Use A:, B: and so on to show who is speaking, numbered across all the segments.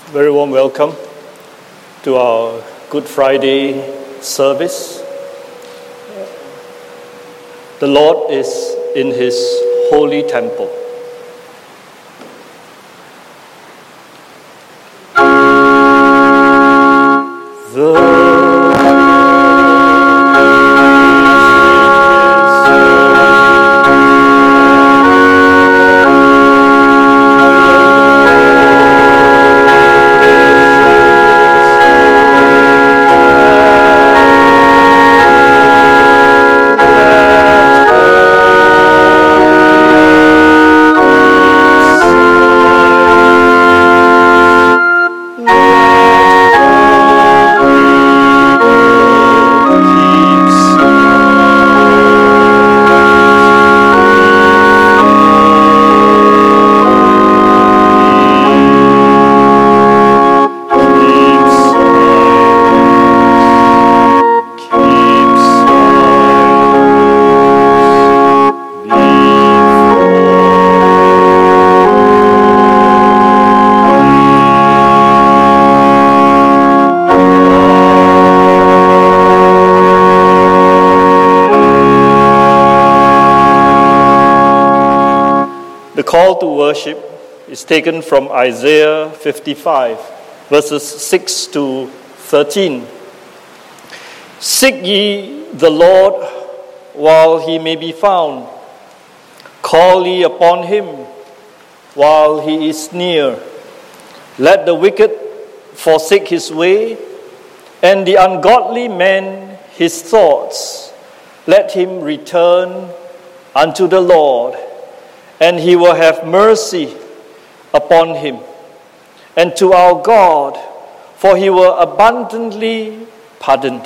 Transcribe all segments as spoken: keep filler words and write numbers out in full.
A: Very warm welcome to our Good Friday service. The Lord is in His holy temple. The call to worship is taken from Isaiah fifty-five, verses six to thirteen. Seek ye the Lord while he may be found. Call ye upon him while he is near. Let the wicked forsake his way, and the ungodly man his thoughts. Let him return unto the Lord, and he will have mercy upon him, and to our God, for he will abundantly pardon.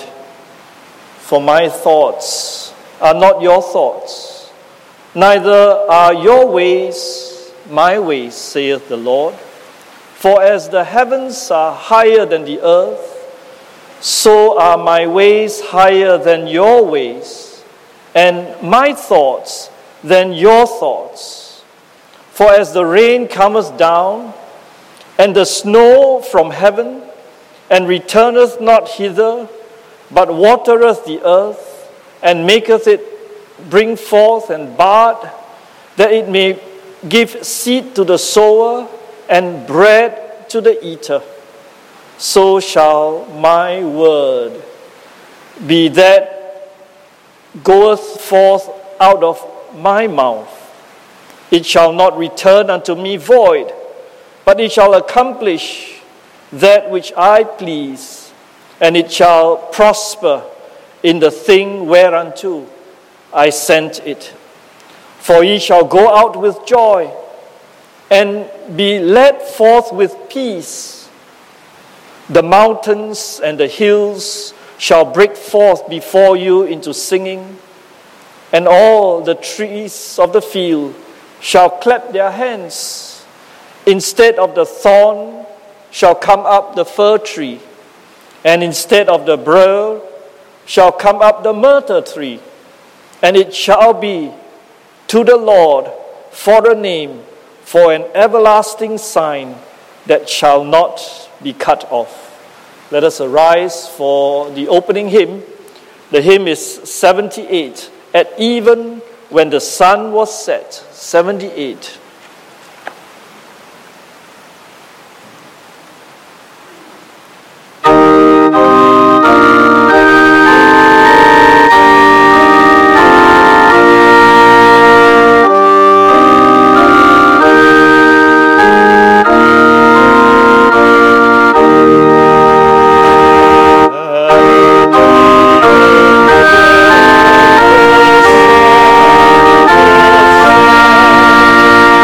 A: For my thoughts are not your thoughts, neither are your ways my ways, saith the Lord. For as the heavens are higher than the earth, so are my ways higher than your ways, and my thoughts than your thoughts. For as the rain cometh down, and the snow from heaven, and returneth not hither, but watereth the earth, and maketh it bring forth and bud, that it may give seed to the sower, and bread to the eater, so shall my word be that goeth forth out of my mouth. It shall not return unto me void, but it shall accomplish that which I please, and it shall prosper in the thing whereunto I sent it. For ye shall go out with joy, and be led forth with peace. The mountains and the hills shall break forth before you into singing, and all the trees of the field shall clap their hands. Instead of the thorn shall come up the fir tree, and instead of the brier shall come up the myrtle tree. And it shall be to the Lord for a name, for an everlasting sign that shall not be cut off. Let us arise for the opening hymn. The hymn is seventy-eight, At Even When the Sun Was Set, seventy-eight.
B: Thank you.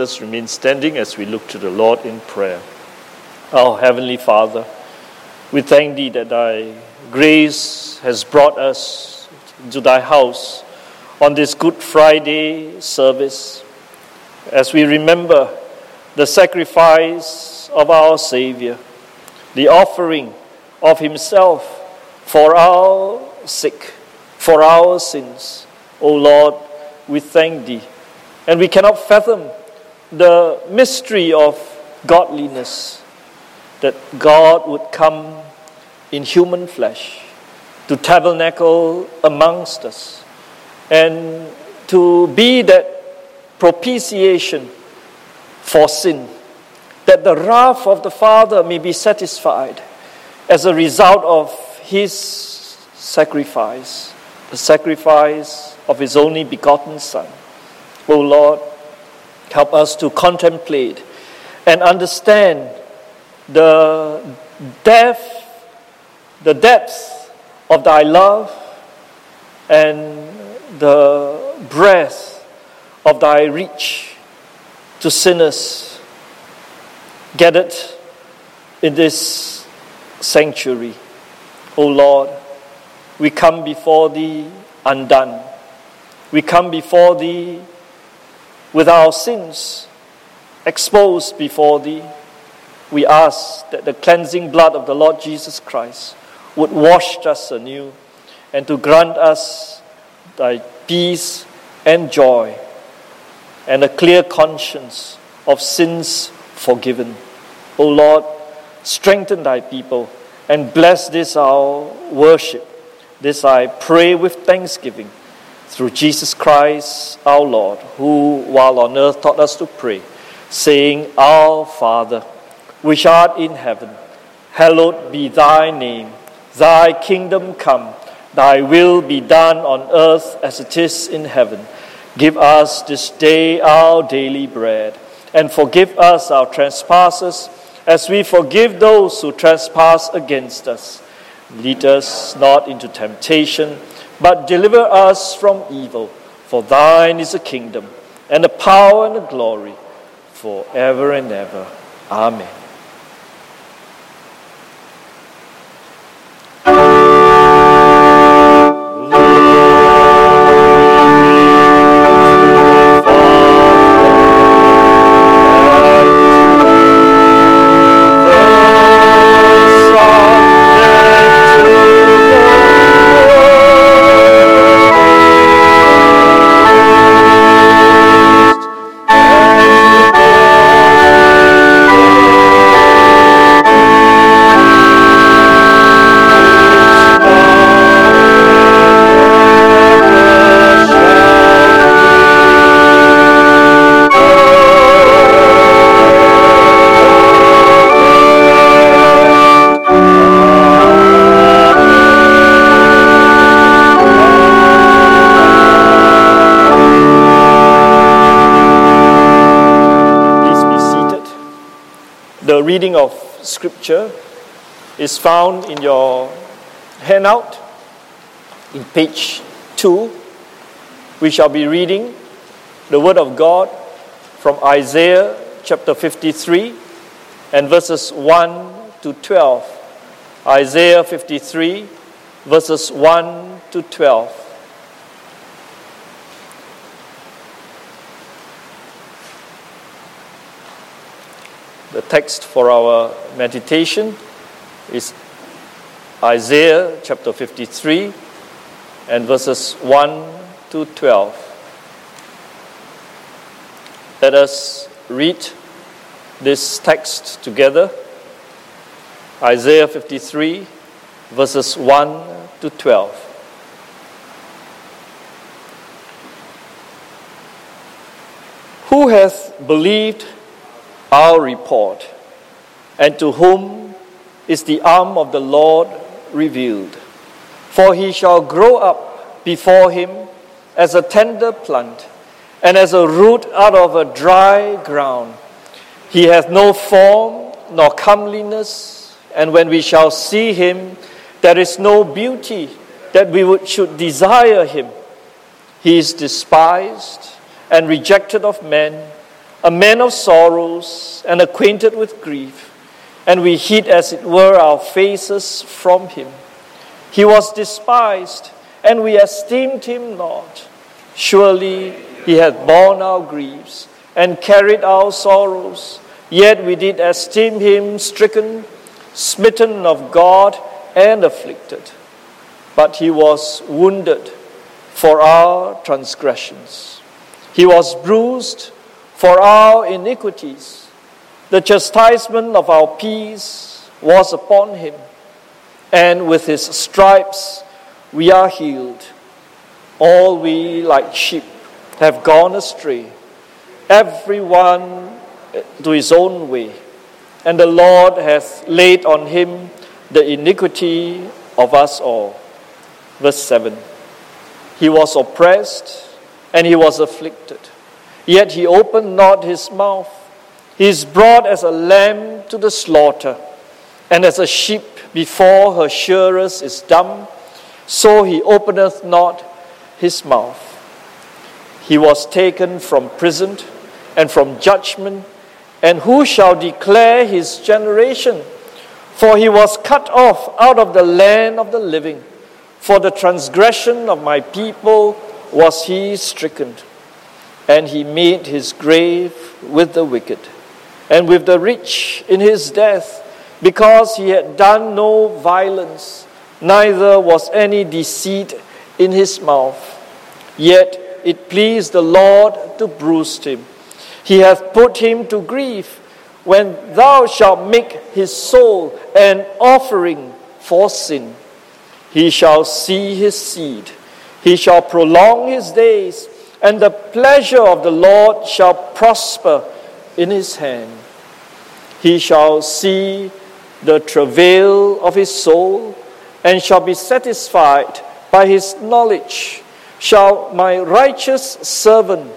A: us remain standing as we look to the Lord in prayer. Our Heavenly Father, we thank Thee that Thy grace has brought us to Thy house on this Good Friday service, as we remember the sacrifice of our Savior, the offering of Himself for our sake, for our sins. O Lord, we thank Thee, and we cannot fathom the mystery of godliness, that God would come in human flesh to tabernacle amongst us and to be that propitiation for sin, that the wrath of the Father may be satisfied as a result of His sacrifice, the sacrifice of His only begotten Son. O Lord, help us to contemplate and understand the depth, the depth of Thy love and the breadth of Thy reach to sinners gathered in this sanctuary. O Lord, we come before Thee undone. We come before Thee with our sins exposed before Thee. We ask that the cleansing blood of the Lord Jesus Christ would wash us anew and to grant us Thy peace and joy and a clear conscience of sins forgiven. O Lord, strengthen Thy people and bless this our worship. This I pray with thanksgiving through Jesus Christ our Lord, who while on earth taught us to pray, saying, Our Father, which art in heaven, hallowed be Thy name. Thy kingdom come, Thy will be done on earth as it is in heaven. Give us this day our daily bread, and forgive us our trespasses, as we forgive those who trespass against us. Lead us not into temptation, but deliver us from evil. For Thine is the kingdom, and the power and the glory, forever and ever. Amen. The reading of Scripture is found in your handout in page two. We shall be reading the Word of God from Isaiah chapter fifty-three and verses one to twelve. Isaiah fifty-three, verses one to twelve. The text for our meditation is Isaiah chapter fifty-three and verses one to twelve. Let us read this text together. Isaiah fifty-three, verses one to twelve. Who hath believed our report, and to whom is the arm of the Lord revealed? For he shall grow up before him as a tender plant, and as a root out of a dry ground. He hath no form nor comeliness, and when we shall see him, there is no beauty that we would, should desire him. He is despised and rejected of men, a man of sorrows and acquainted with grief, and we hid as it were our faces from him. He was despised, and we esteemed him not. Surely he hath borne our griefs and carried our sorrows, yet we did esteem him stricken, smitten of God, and afflicted. But he was wounded for our transgressions. He was bruised for our iniquities. The chastisement of our peace was upon him, and with his stripes we are healed. All we like sheep have gone astray, every one to his own way, and the Lord hath laid on him the iniquity of us all. Verse seven. He was oppressed and he was afflicted, yet he opened not his mouth. He is brought as a lamb to the slaughter, and as a sheep before her shearers is dumb, so he openeth not his mouth. He was taken from prison and from judgment, and who shall declare his generation? For he was cut off out of the land of the living. For the transgression of my people was he stricken. And he made his grave with the wicked, and with the rich in his death, because he had done no violence, neither was any deceit in his mouth. Yet it pleased the Lord to bruise him. He hath put him to grief. When thou shalt make his soul an offering for sin, he shall see his seed. He shall prolong his days, and the pleasure of the Lord shall prosper in his hand. He shall see the travail of his soul, and shall be satisfied by his knowledge. Shall my righteous servant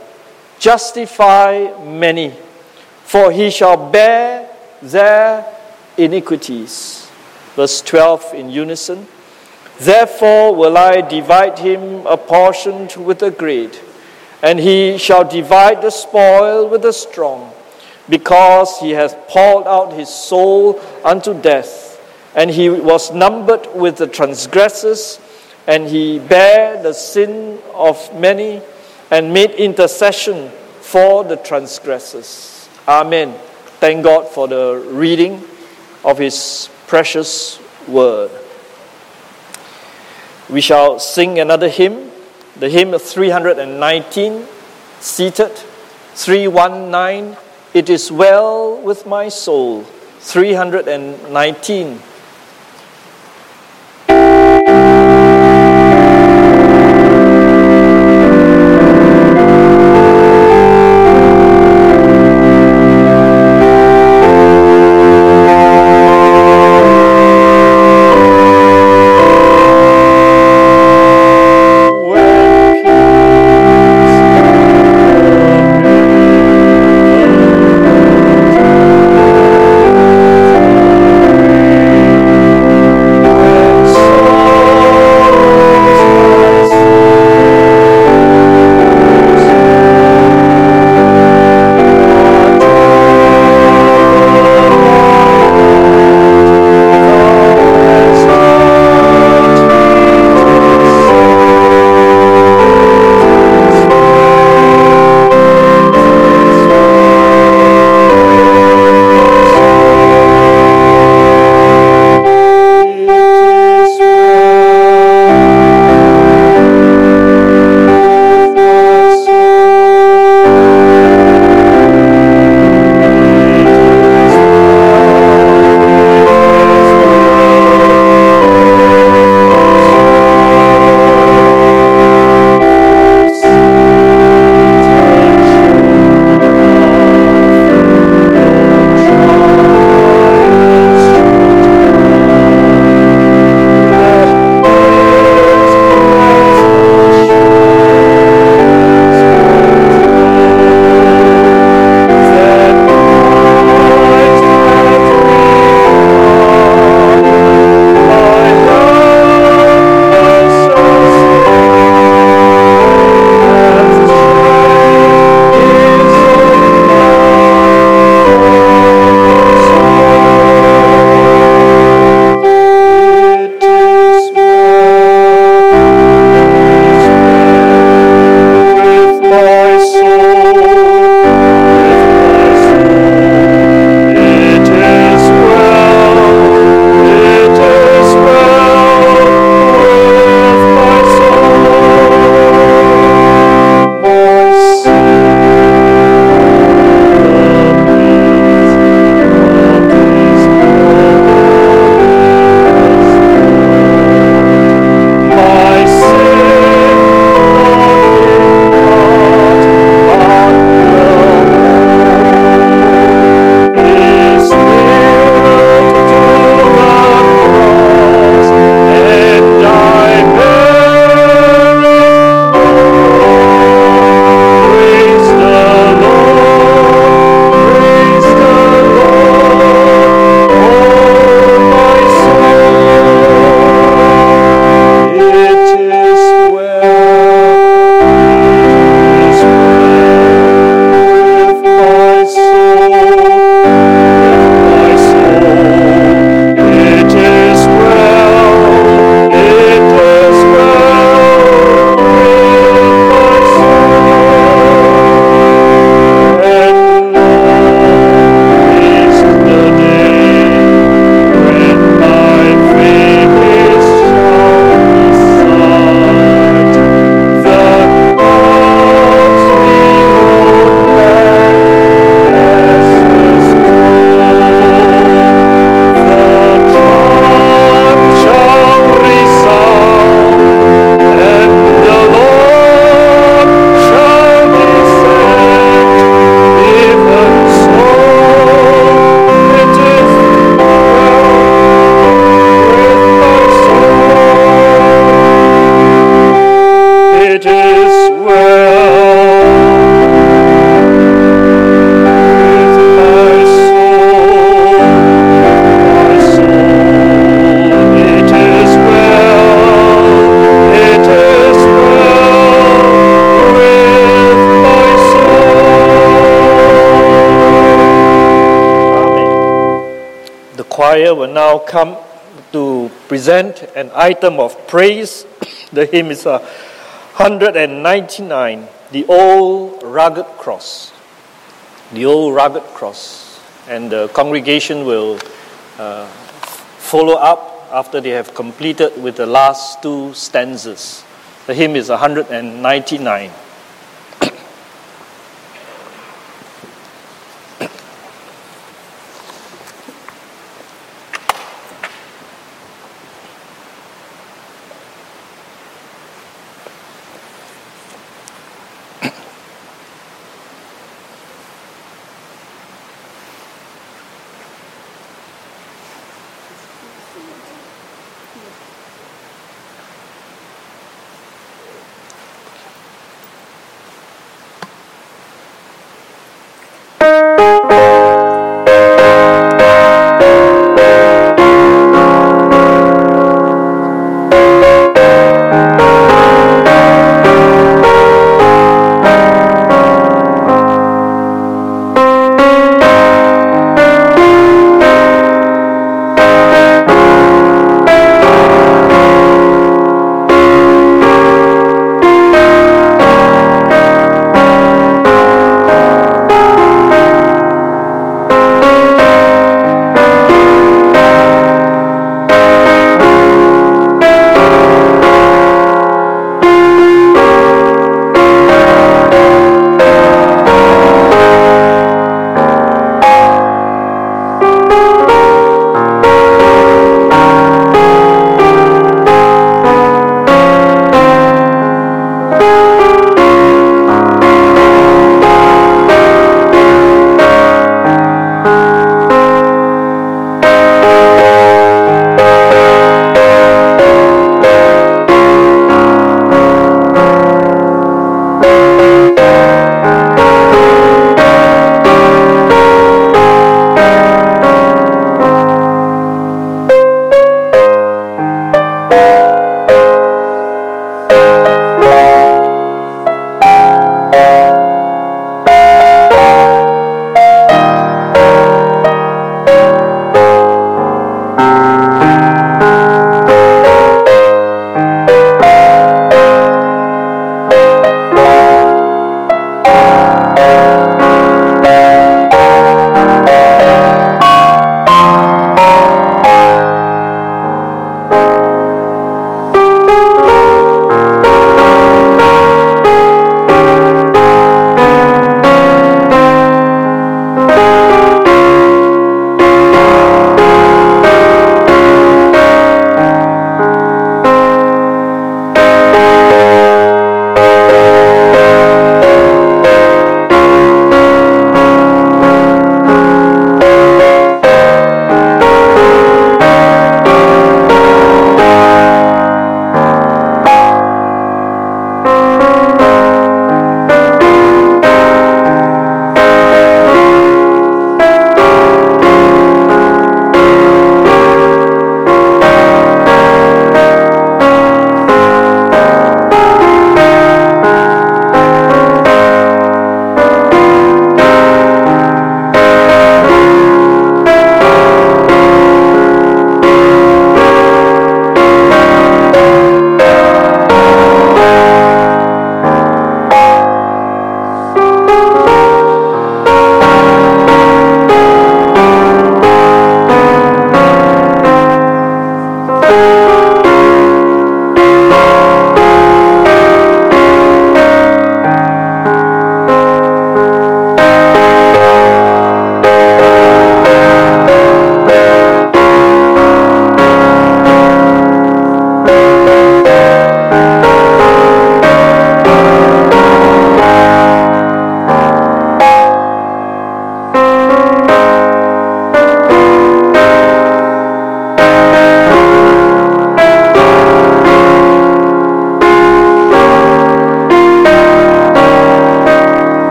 A: justify many, for he shall bear their iniquities. Verse twelve in unison. Therefore will I divide him a portion with the great, and he shall divide the spoil with the strong, because he hath poured out his soul unto death, and he was numbered with the transgressors, and he bare the sin of many, and made intercession for the transgressors. Amen. Thank God for the reading of his precious word. We shall sing another hymn, the hymn of three hundred nineteen, seated, three nineteen, It is Well With My Soul, three hundred nineteen.
B: When
A: choir will now come to present an item of praise. The hymn is uh, one ninety-nine, The Old Rugged Cross. The Old Rugged Cross. And the congregation will uh, follow up after they have completed with the last two stanzas. The hymn is one ninety-nine.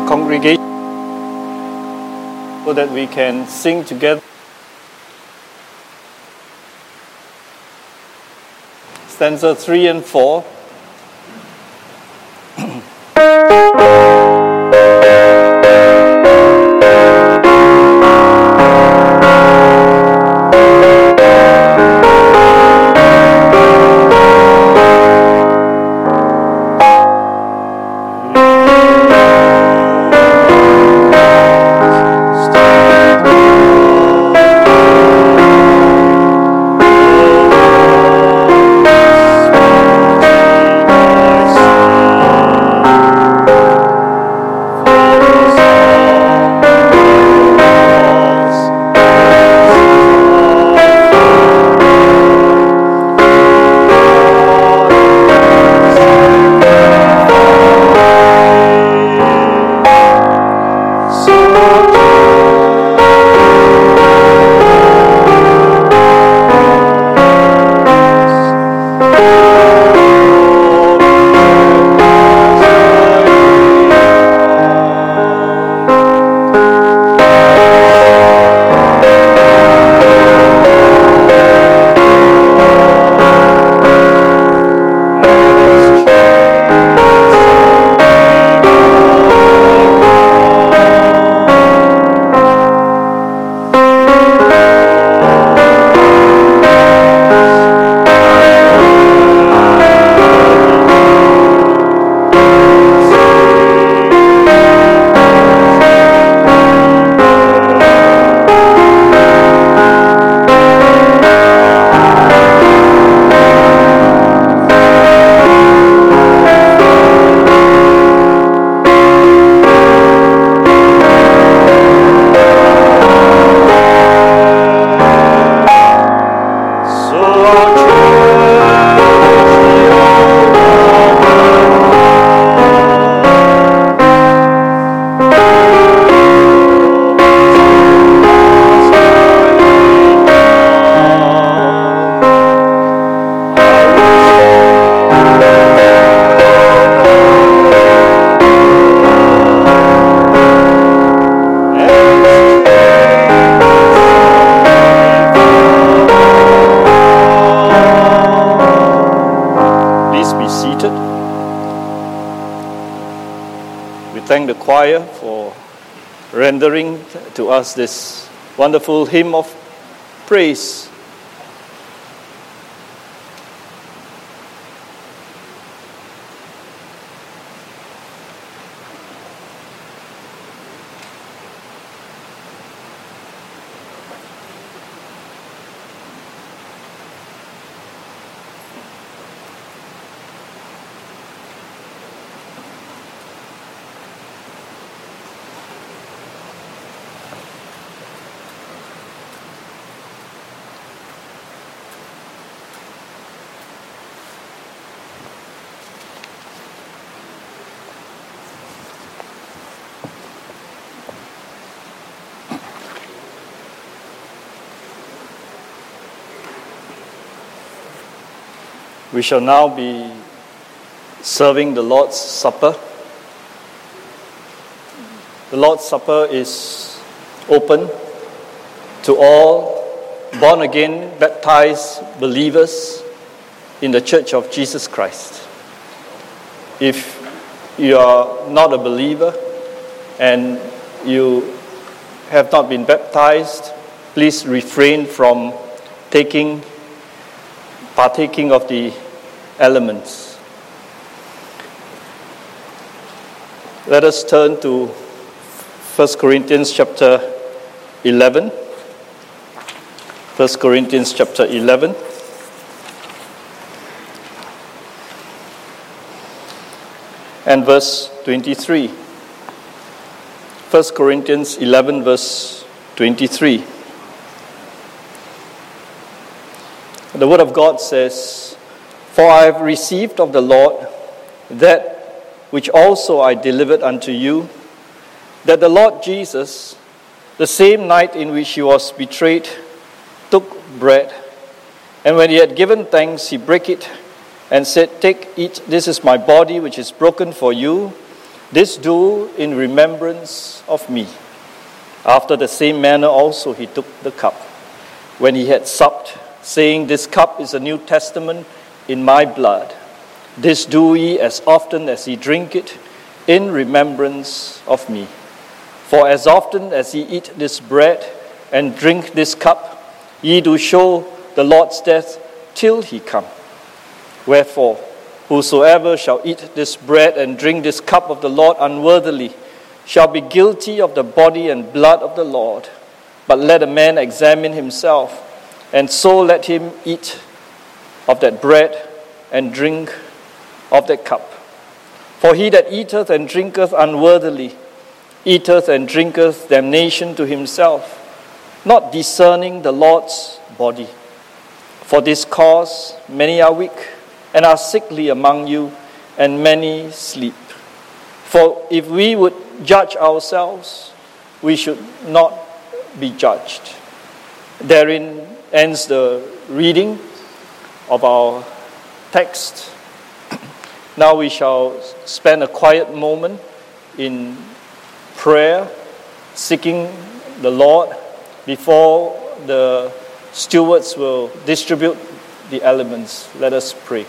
A: congregation so that we can sing together. Stanza three and four. Thank the choir for rendering to us this wonderful hymn of praise. We shall now be serving the Lord's Supper. The Lord's Supper is open to all born-again, baptized believers in the Church of Jesus Christ. If you are not a believer and you have not been baptized, please refrain from taking, partaking of the elements. Let us turn to First Corinthians chapter eleven. First Corinthians chapter eleven. And verse twenty-three. First Corinthians eleven, verse twenty-three. The Word of God says, "For I have received of the Lord that which also I delivered unto you, that the Lord Jesus, the same night in which he was betrayed, took bread, and when he had given thanks, he brake it, and said, Take, eat, this is my body which is broken for you. This do in remembrance of me. After the same manner also he took the cup, when he had supped, saying, This cup is a New Testament in my blood. This do ye as often as ye drink it, in remembrance of me. For as often as ye eat this bread and drink this cup, ye do show the Lord's death till he come. Wherefore, whosoever shall eat this bread and drink this cup of the Lord unworthily shall be guilty of the body and blood of the Lord. But let a man examine himself, and so let him eat of that bread and drink of that cup. For he that eateth and drinketh unworthily eateth and drinketh damnation to himself, not discerning the Lord's body. For this cause many are weak, and are sickly among you, and many sleep. For if we would judge ourselves, we should not be judged. Therein ends the reading of our text. Now we shall spend a quiet moment in prayer, seeking the Lord before the stewards will distribute the elements. Let us pray.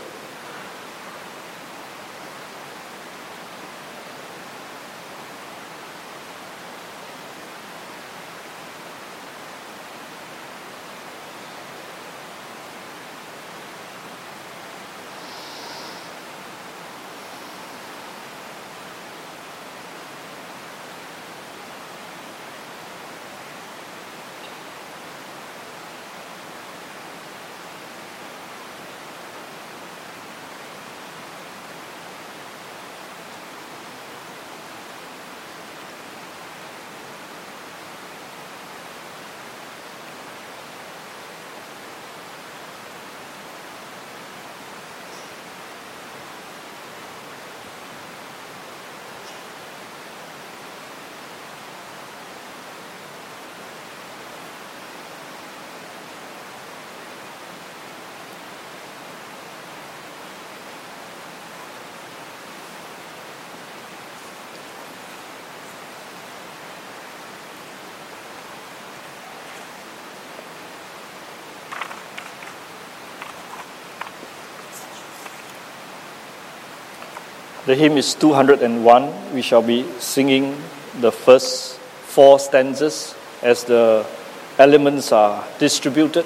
A: The hymn is two hundred one. We shall be singing the first four stanzas as the elements are distributed.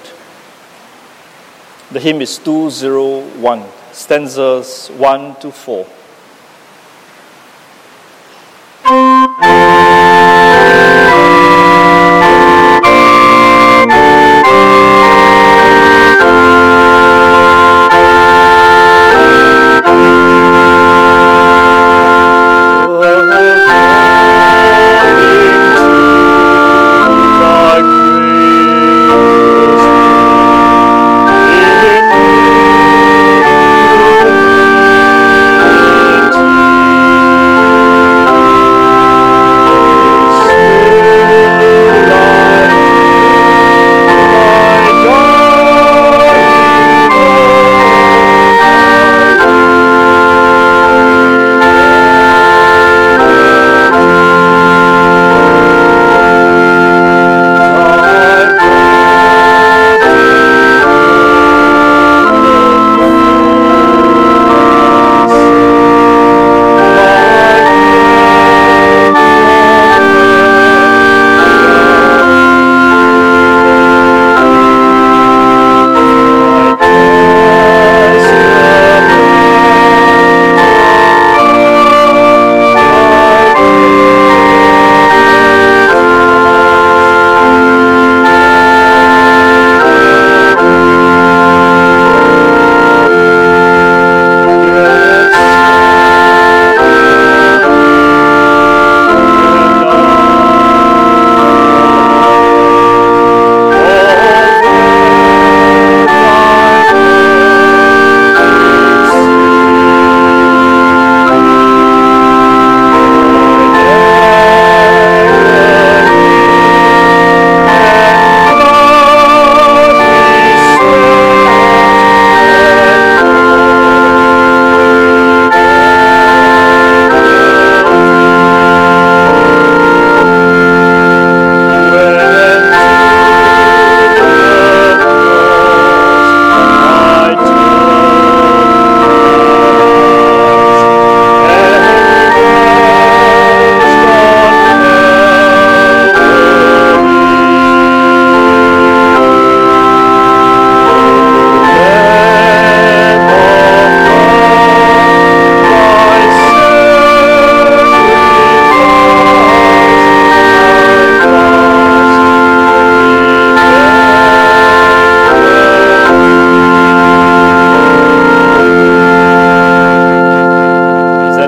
A: The hymn is two oh one, stanzas one to four.
B: Thank you.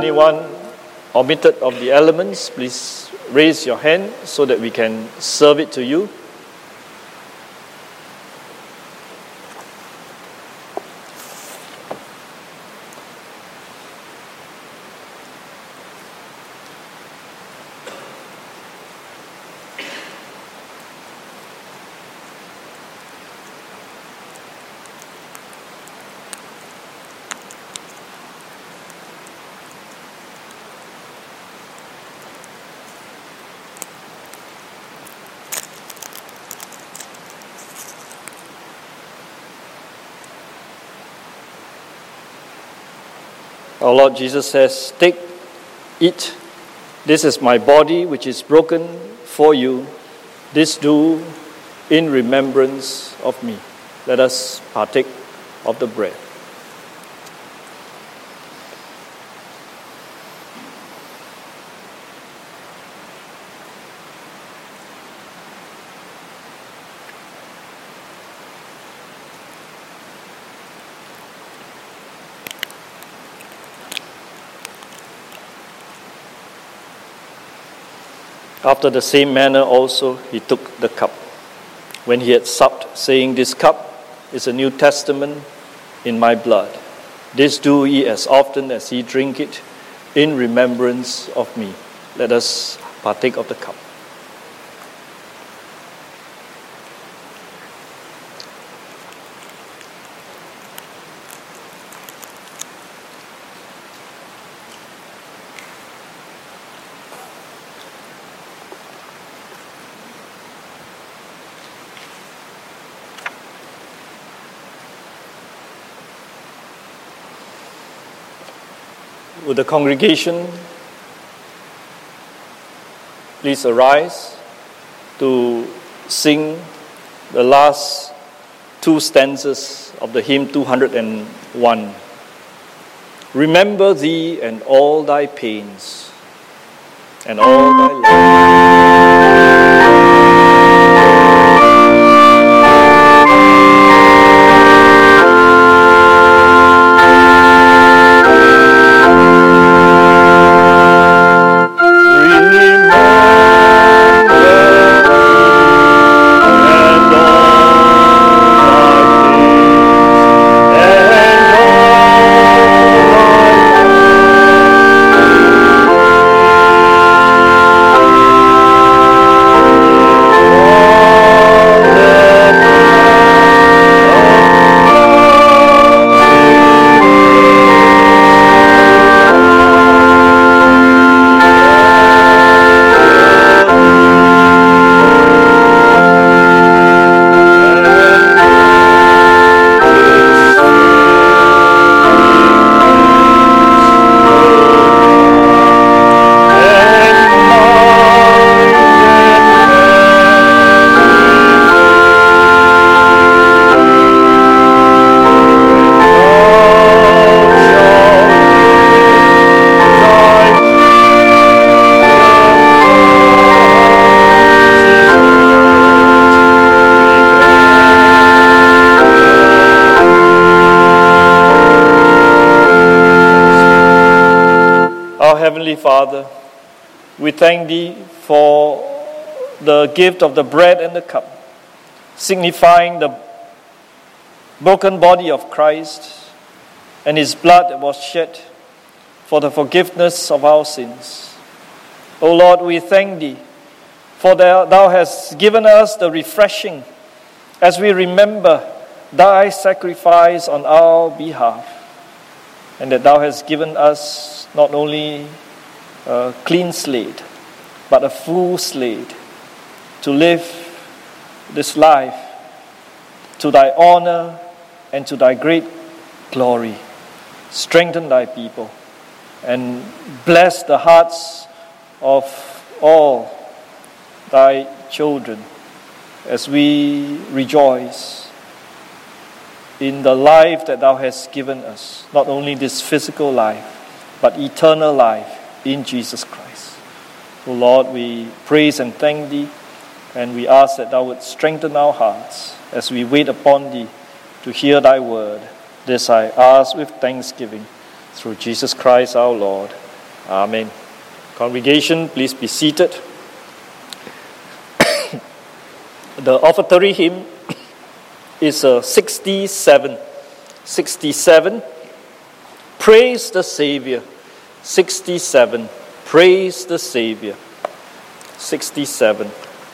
A: anyone omitted of the elements, please raise your hand so that we can serve it to you. Our Lord Jesus says, "Take, eat. This is my body which is broken for you. This do in remembrance of me." Let us partake of the bread. After the same manner also he took the cup, when he had supped, saying, "This cup is a New Testament in my blood. This do ye as often as ye drink it in remembrance of me." Let us partake of the cup. Would the congregation please arise to sing the last two stanzas of the hymn two hundred one. Remember thee and all thy pains and all thy love. Heavenly Father, we thank Thee for the gift of the bread and the cup, signifying the broken body of Christ and His blood that was shed for the forgiveness of our sins. O Lord, we thank Thee, for Thou, thou hast given us the refreshing as we remember Thy sacrifice on our behalf, and that Thou hast given us not only a clean slate, but a full slate to live this life to Thy honor and to Thy great glory. Strengthen Thy people and bless the hearts of all Thy children as we rejoice in the life that Thou hast given us, not only this physical life, but eternal life in Jesus Christ. O Lord, we praise and thank Thee, and we ask that Thou would strengthen our hearts as we wait upon Thee to hear Thy word. This I ask with thanksgiving through Jesus Christ our Lord. Amen. Congregation, please be seated. The offertory hymn is uh, sixty-seven. sixty-seven. Praise the Savior. sixty-seven. Praise the Savior. sixty-seven.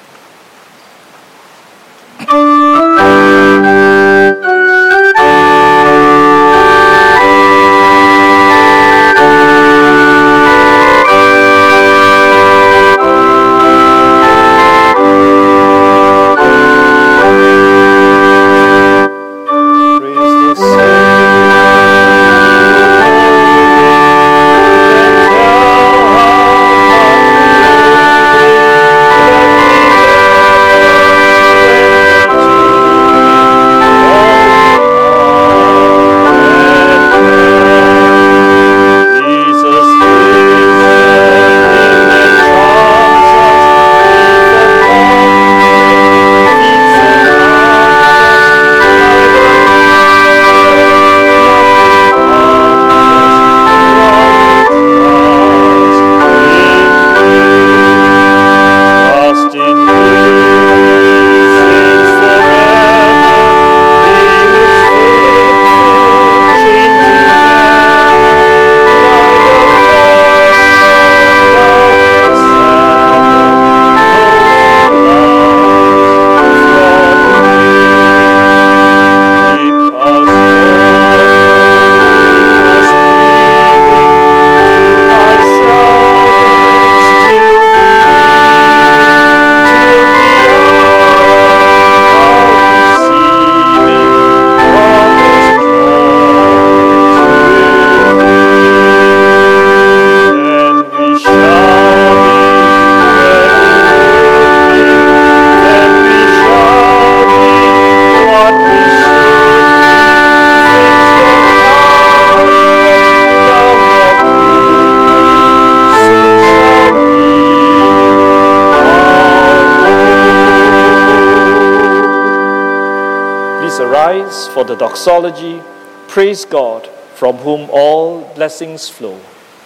A: For the doxology, praise God, from whom all blessings flow.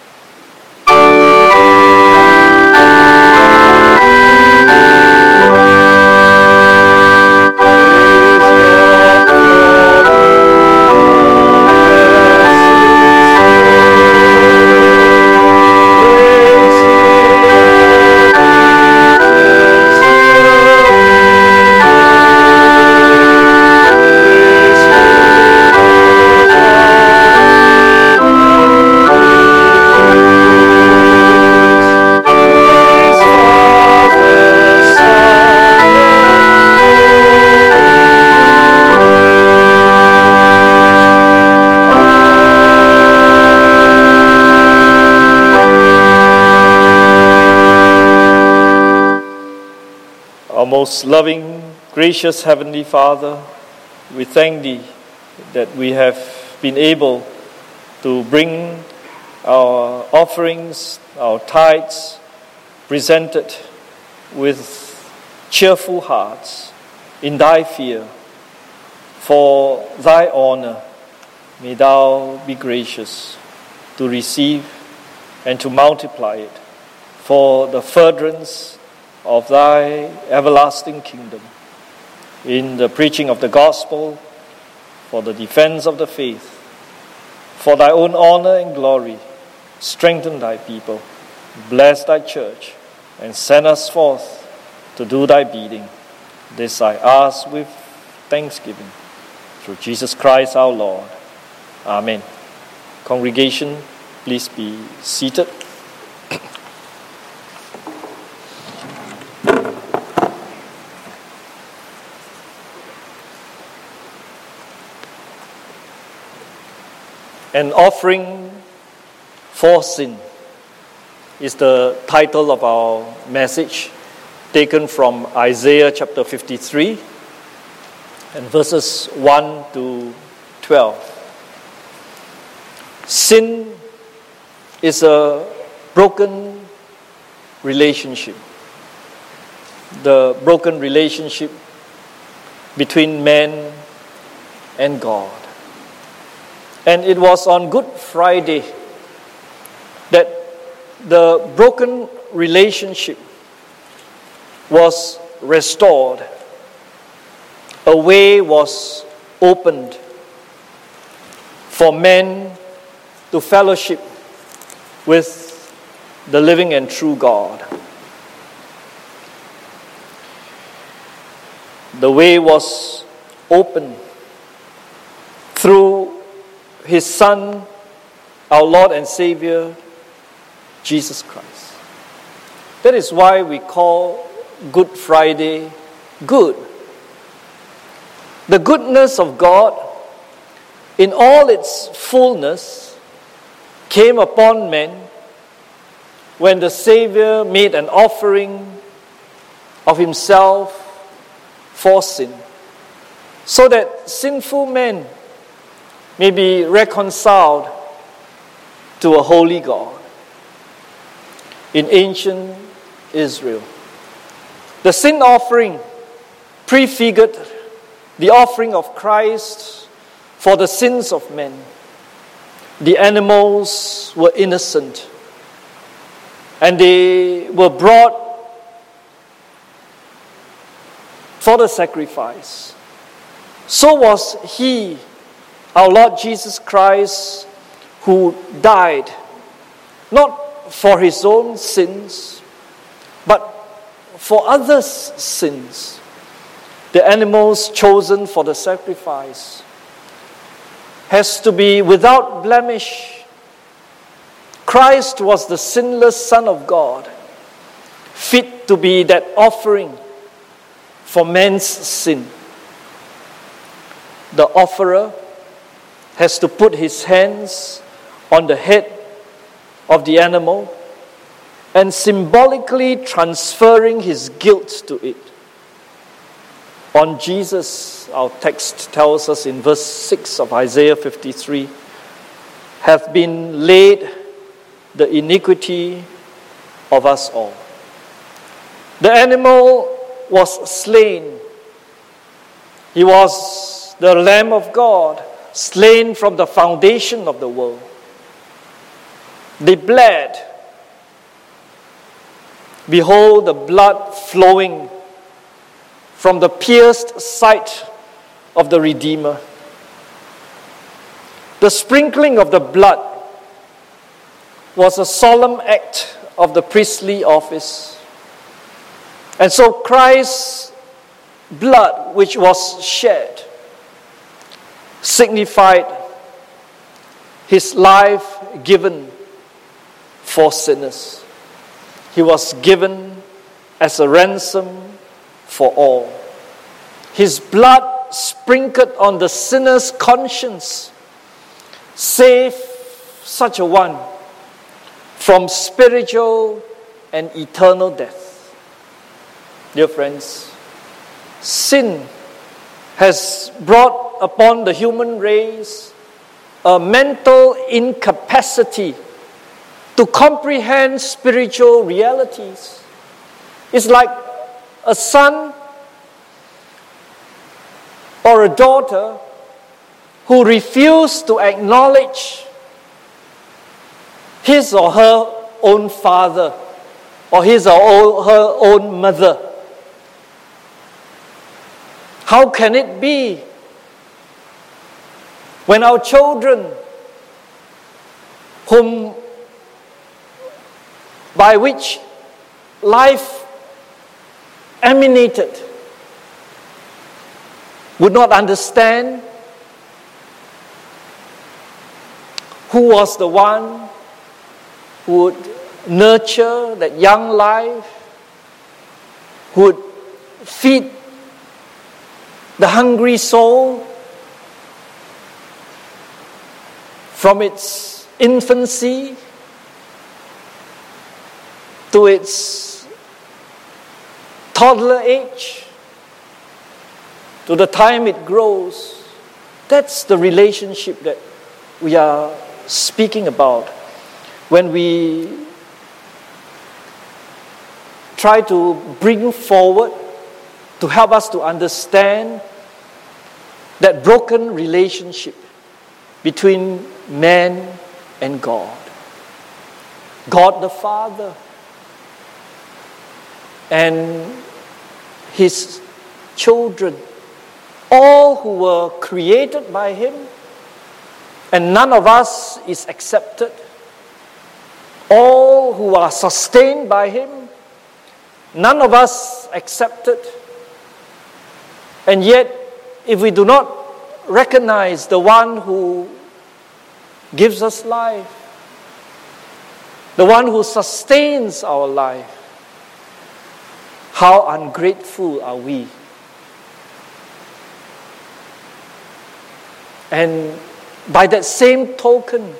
A: Most loving, gracious Heavenly Father, we thank Thee that we have been able to bring our offerings, our tithes, presented with cheerful hearts in Thy fear. For Thy honor, may Thou be gracious to receive and to multiply it for the furtherance of Thy everlasting kingdom, in the preaching of the gospel, for the defense of the faith, for Thy own honor and glory. Strengthen Thy people, bless Thy church, and send us forth to do Thy bidding. This I ask with thanksgiving, through Jesus Christ our Lord. Amen. Congregation, please be seated. An offering for sin is the title of our message, taken from Isaiah chapter fifty-three and verses one to twelve. Sin is a broken relationship. The broken relationship between man and God. And it was on Good Friday that the broken relationship was restored, a way was opened for men to fellowship with the living and true God. The way was opened through His Son, our Lord and Savior, Jesus Christ. That is why we call Good Friday good. The goodness of God in all its fullness came upon men when the Savior made an offering of Himself for sin, so that sinful men may be reconciled to a holy God. In ancient Israel, the sin offering prefigured the offering of Christ for the sins of men. The animals were innocent, and they were brought for the sacrifice. So was He, our Lord Jesus Christ, who died, not for His own sins, but for others' sins. The animals chosen for the sacrifice has to be without blemish. Christ was the sinless Son of God, fit to be that offering for man's sin. The offerer has to put his hands on the head of the animal and symbolically transferring his guilt to it. On Jesus, our text tells us in verse six of Isaiah fifty-three, have been laid the iniquity of us all. The animal was slain. He was the Lamb of God, slain from the foundation of the world. They bled. Behold the blood flowing from the pierced side of the Redeemer. The sprinkling of the blood was a solemn act of the priestly office. And so Christ's blood, which was shed, signified His life given for sinners. He was given as a ransom for all. His blood sprinkled on the sinner's conscience saved such a one from spiritual and eternal death. Dear friends, sin has brought upon the human race a mental incapacity to comprehend spiritual realities. It's like a son or a daughter who refuse to acknowledge his or her own father or his or her own mother. How can it be when our children, whom by which life emanated, would not understand who was the one who would nurture that young life, who would feed the hungry soul from its infancy to its toddler age, to the time it grows. That's the relationship that we are speaking about when we try to bring forward to help us to understand that broken relationship between man and God. God the Father, and His children, all who were created by Him, and none of us is accepted. All who are sustained by Him, none of us accepted. And yet, if we do not recognize the one who gives us life, the one who sustains our life, how ungrateful are we? And by that same token,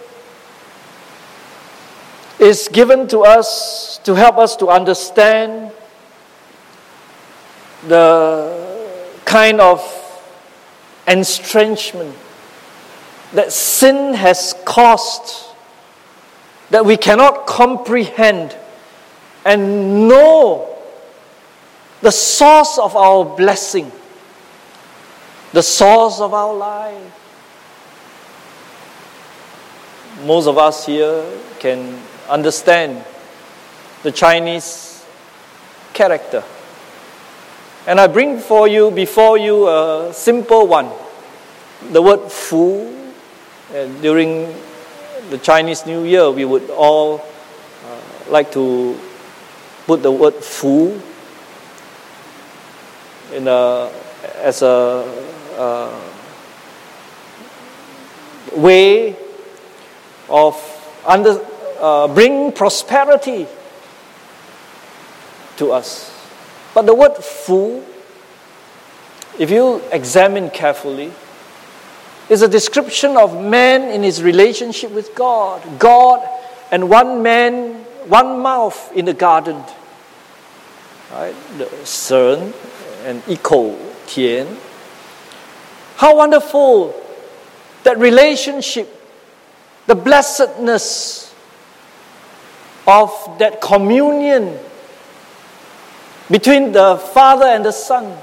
A: is given to us to help us to understand the kind of entrenchment that sin has caused, that we cannot comprehend and know the source of our blessing, the source of our life. Most of us here can understand the Chinese character. And I bring for you, before you, a simple one. The word fu. And during the Chinese New Year, we would all uh, like to put the word fu in a, as a, a way of under, uh, bringing prosperity to us. But the word fu, if you examine carefully, is a description of man in his relationship with God. God and one man, one mouth in the garden. Right? The Shen and Yikou Tian. How wonderful that relationship, the blessedness of that communion between the Father and the Son.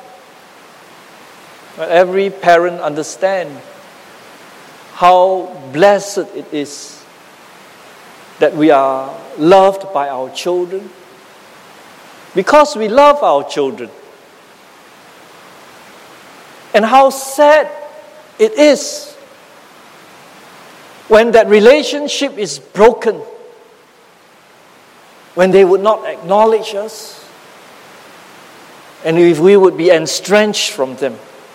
A: Every parent understands how blessed it is that we are loved by our children, because we love our children. And how sad it is when that relationship is broken, when they would not acknowledge us, and if we would be estranged from them.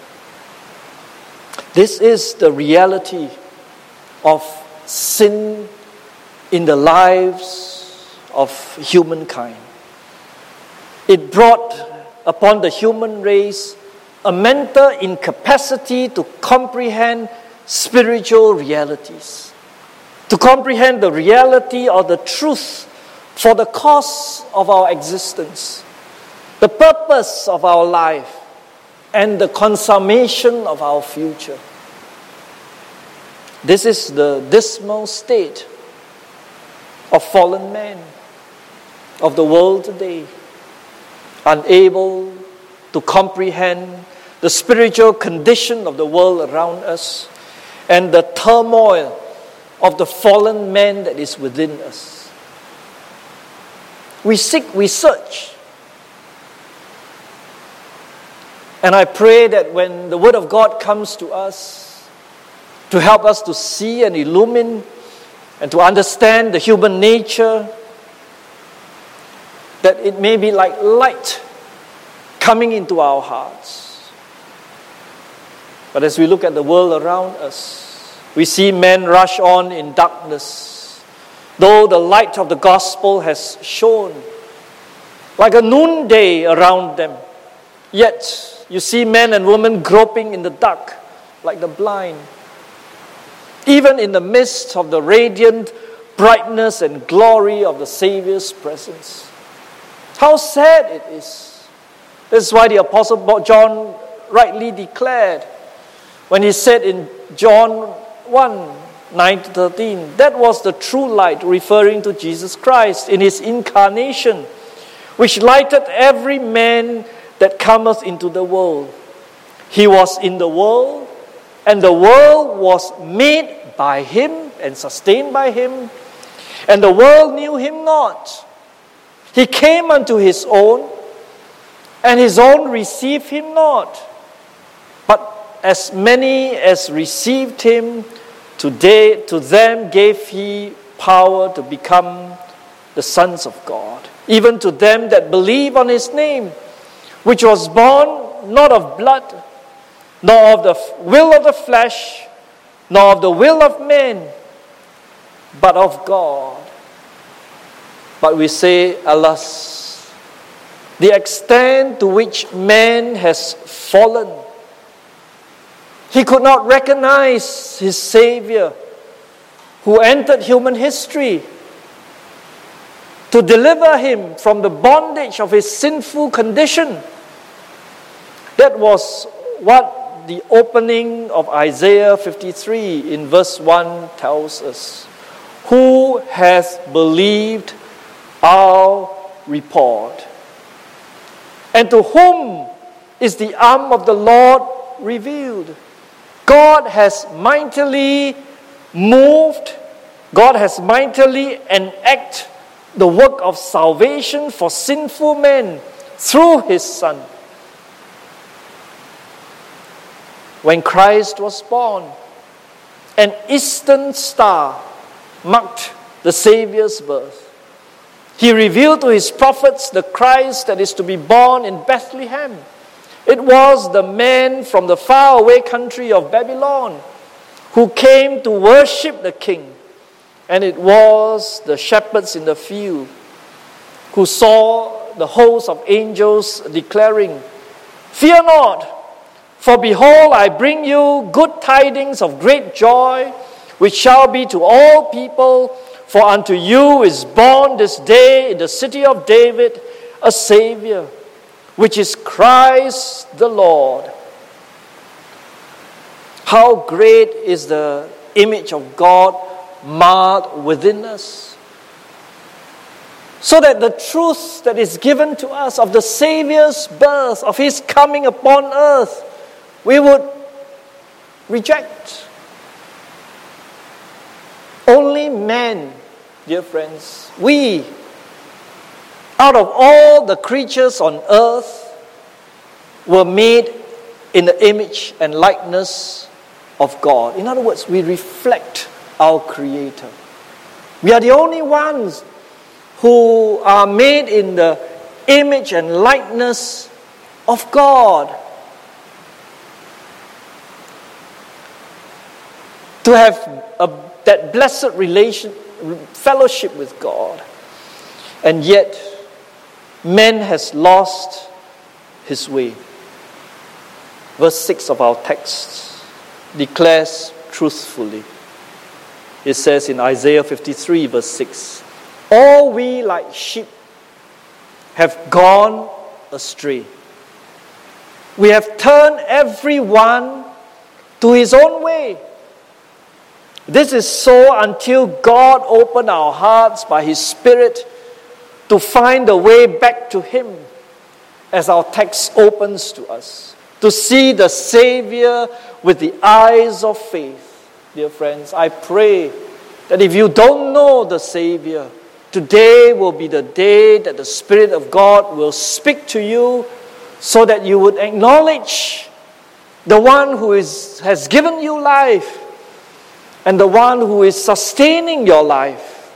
A: This is the reality of sin in the lives of humankind. It brought upon the human race a mental incapacity to comprehend spiritual realities, to comprehend the reality or the truth for the cause of our existence, the purpose of our life, and the consummation of our future. This is the dismal state of fallen man, of the world today, unable to comprehend the spiritual condition of the world around us and the turmoil of the fallen man that is within us. We seek, we search. And I pray that when the Word of God comes to us to help us to see and illumine and to understand the human nature, that it may be like light coming into our hearts. But as we look at the world around us, we see men rush on in darkness, though the light of the gospel has shone like a noonday around them. Yet you see men and women groping in the dark like the blind. Even in the midst of the radiant brightness and glory of the Savior's presence. How sad it is. This is why the Apostle John rightly declared when he said in John one, nine to thirteen, that was the true light, referring to Jesus Christ in His incarnation, which lighted every man that cometh into the world. He was in the world, and the world was made by Him and sustained by Him, and the world knew him not. He came unto his own, and his own received him not. But as many as received him, today to them gave he power to become the sons of God, even to them that believe on his name, which was born not of blood, nor of the will of the flesh, nor of the will of men, but of God. But we say, alas, the extent to which man has fallen. He could not recognize his Savior who entered human history to deliver him from the bondage of his sinful condition. That was what the opening of Isaiah fifty-three in verse one tells us. Who has believed our report? And to whom is the arm of the Lord revealed? God has mightily moved, God has mightily enacted the work of salvation for sinful men through his Son. When Christ was born, an eastern star marked the Savior's birth. He revealed to his prophets the Christ that is to be born in Bethlehem. It was the man from the faraway country of Babylon who came to worship the King. And it was the shepherds in the field who saw the host of angels declaring, "Fear not, for behold, I bring you good tidings of great joy, which shall be to all people. For unto you is born this day in the city of David a Savior, which is Christ the Lord." How great is the image of God marred within us, so that the truth that is given to us of the Savior's birth, of his coming upon earth, we would reject. Only man, dear friends, we, out of all the creatures on earth, were made in the image and likeness of God. In other words, we reflect our Creator. We are the only ones who are made in the image and likeness of God. To have a, that blessed relation, fellowship with God. And yet, man has lost his way. Verse six of our text declares truthfully. It says in Isaiah fifty-three, verse six, "All we like sheep have gone astray. We have turned every one to his own way. This is so until God opened our hearts by his Spirit to find the way back to him," as our text opens to us. To see the Savior with the eyes of faith. Dear friends, I pray that if you don't know the Savior, today will be the day that the Spirit of God will speak to you, so that you would acknowledge the one who is, has given you life, and the one who is sustaining your life,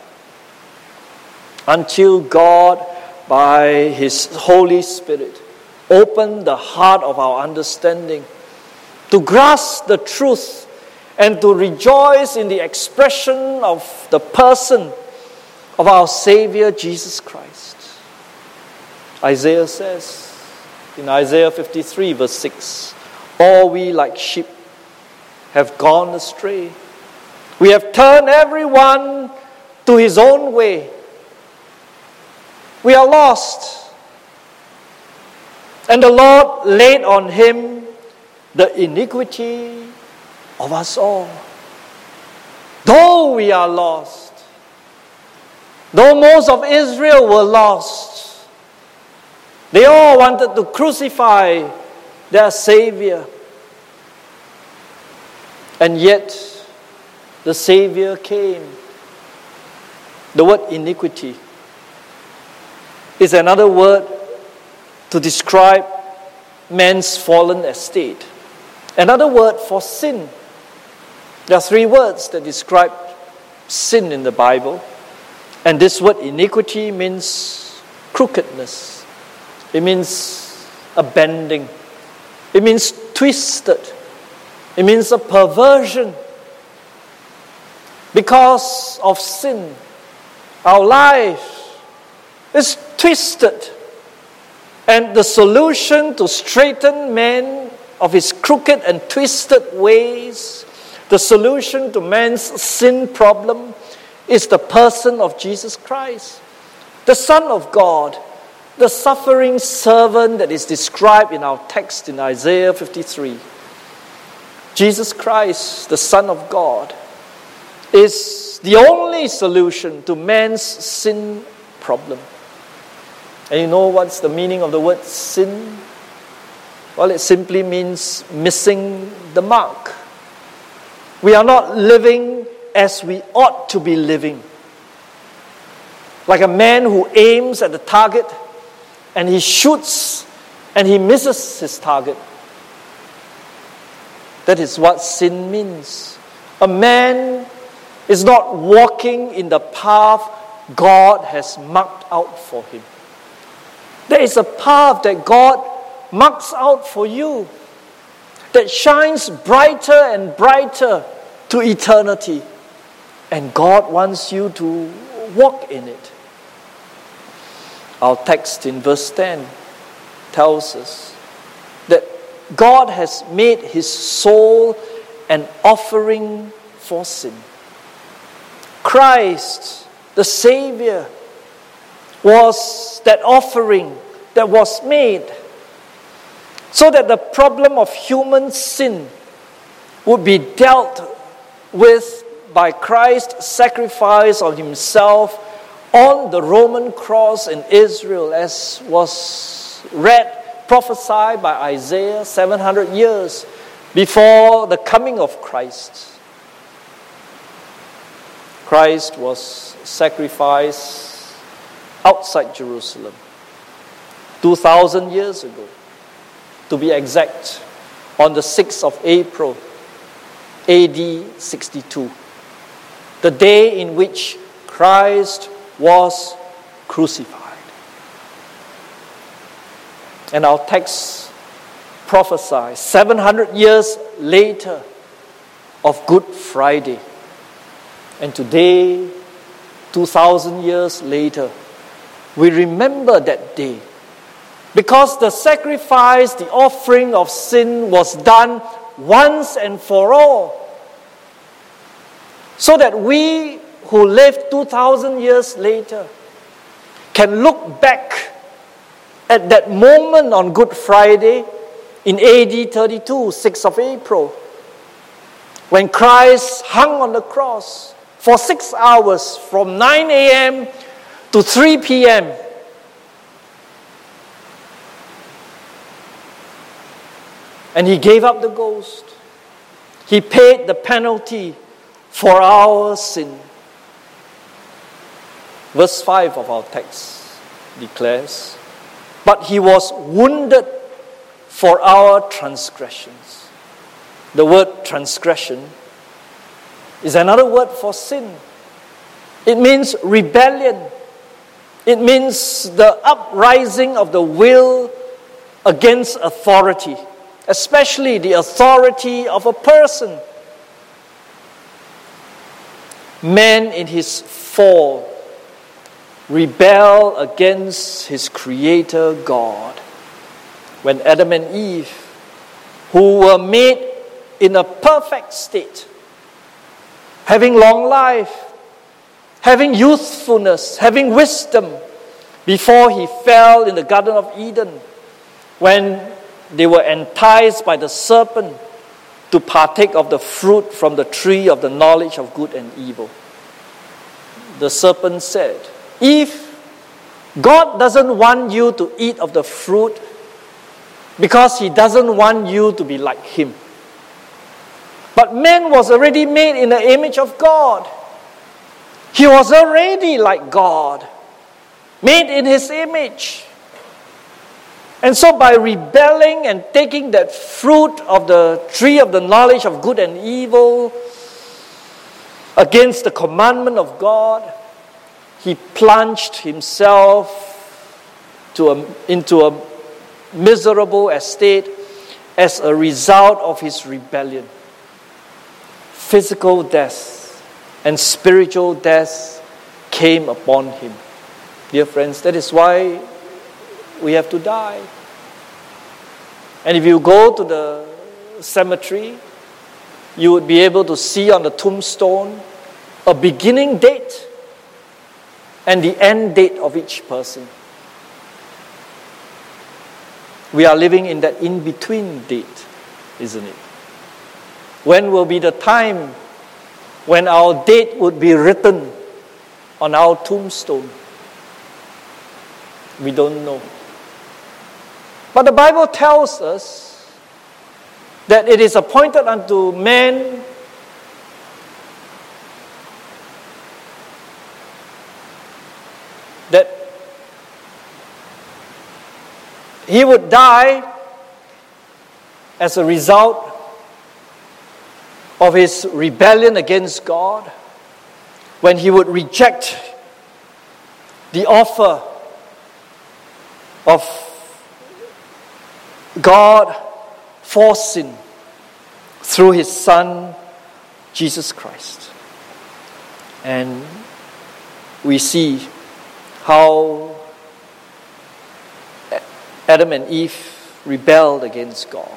A: until God, by his Holy Spirit, open the heart of our understanding to grasp the truth and to rejoice in the expression of the person of our Savior Jesus Christ. Isaiah says in Isaiah fifty-three, verse six, "All we like sheep have gone astray. We have turned everyone to his own way. We are lost. And the Lord laid on him the iniquity of us all." Though we are lost, though most of Israel were lost, they all wanted to crucify their Savior. And yet, the Savior came. The word iniquity is another word to describe man's fallen estate. Another word for sin. There are three words that describe sin in the Bible. And this word iniquity means crookedness. It means a bending. It means twisted. It means a perversion. Because of sin, our life is twisted. And the solution to straighten man of his crooked and twisted ways, the solution to man's sin problem, is the person of Jesus Christ, the Son of God, the suffering servant that is described in our text in Isaiah fifty-three. Jesus Christ, the Son of God, is the only solution to man's sin problem. And you know what's the meaning of the word sin? Well, it simply means missing the mark. We are not living as we ought to be living. Like a man who aims at the target and he shoots and he misses his target. That is what sin means. A man is not walking in the path God has marked out for him. There is a path that God marks out for you that shines brighter and brighter to eternity. And God wants you to walk in it. Our text in verse ten tells us that God has made his soul an offering for sin. Christ, the Savior, was that offering that was made so that the problem of human sin would be dealt with by Christ's sacrifice of himself on the Roman cross in Israel, as was read, prophesied by Isaiah seven hundred years before the coming of Christ. Christ was sacrificed outside Jerusalem two thousand years ago, to be exact, on the sixth of April, A D sixty-two. The day in which Christ was crucified. And our text prophesies seven hundred years later of Good Friday. And today, two thousand years later, we remember that day. Because the sacrifice, the offering of sin was done once and for all. So that we who lived two thousand years later can look back at that moment on Good Friday in A D thirty-two, sixth of April, when Christ hung on the cross for six hours from nine a.m. to three p.m. And he gave up the ghost. He paid the penalty for our sin. Verse five of our text declares, but he was wounded for our transgressions. The word transgression is another word for sin. It means rebellion. It means the uprising of the will against authority, especially the authority of a person. Man in his fall rebelled against his Creator God. When Adam and Eve, who were made in a perfect state, having long life, having youthfulness, having wisdom, before he fell in the Garden of Eden, when they were enticed by the serpent to partake of the fruit from the tree of the knowledge of good and evil. The serpent said, if God doesn't want you to eat of the fruit because he doesn't want you to be like him. But man was already made in the image of God. He was already like God, made in His image. And so by rebelling and taking that fruit of the tree of the knowledge of good and evil against the commandment of God, he plunged himself to a, into a miserable estate as a result of his rebellion. Physical death and spiritual death came upon him. Dear friends, that is why we have to die. And if you go to the cemetery, you would be able to see on the tombstone a beginning date and the end date of each person. We are living in that in-between date, isn't it? When will be the time when our date would be written on our tombstone? We don't know. But the Bible tells us that it is appointed unto man that he would die as a result of his rebellion against God, when he would reject the offer of God for sin through His Son, Jesus Christ. And we see how Adam and Eve rebelled against God.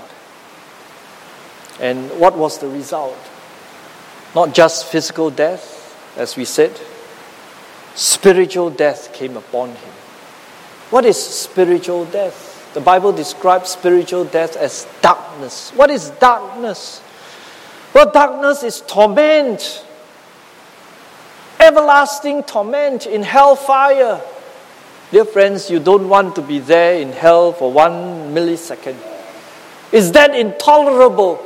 A: And what was the result? Not just physical death, as we said. Spiritual death came upon him. What is spiritual death? The Bible describes spiritual death as darkness. What is darkness? Well, darkness is torment. Everlasting torment in hellfire. Dear friends, you don't want to be there in hell for one millisecond. Is that intolerable?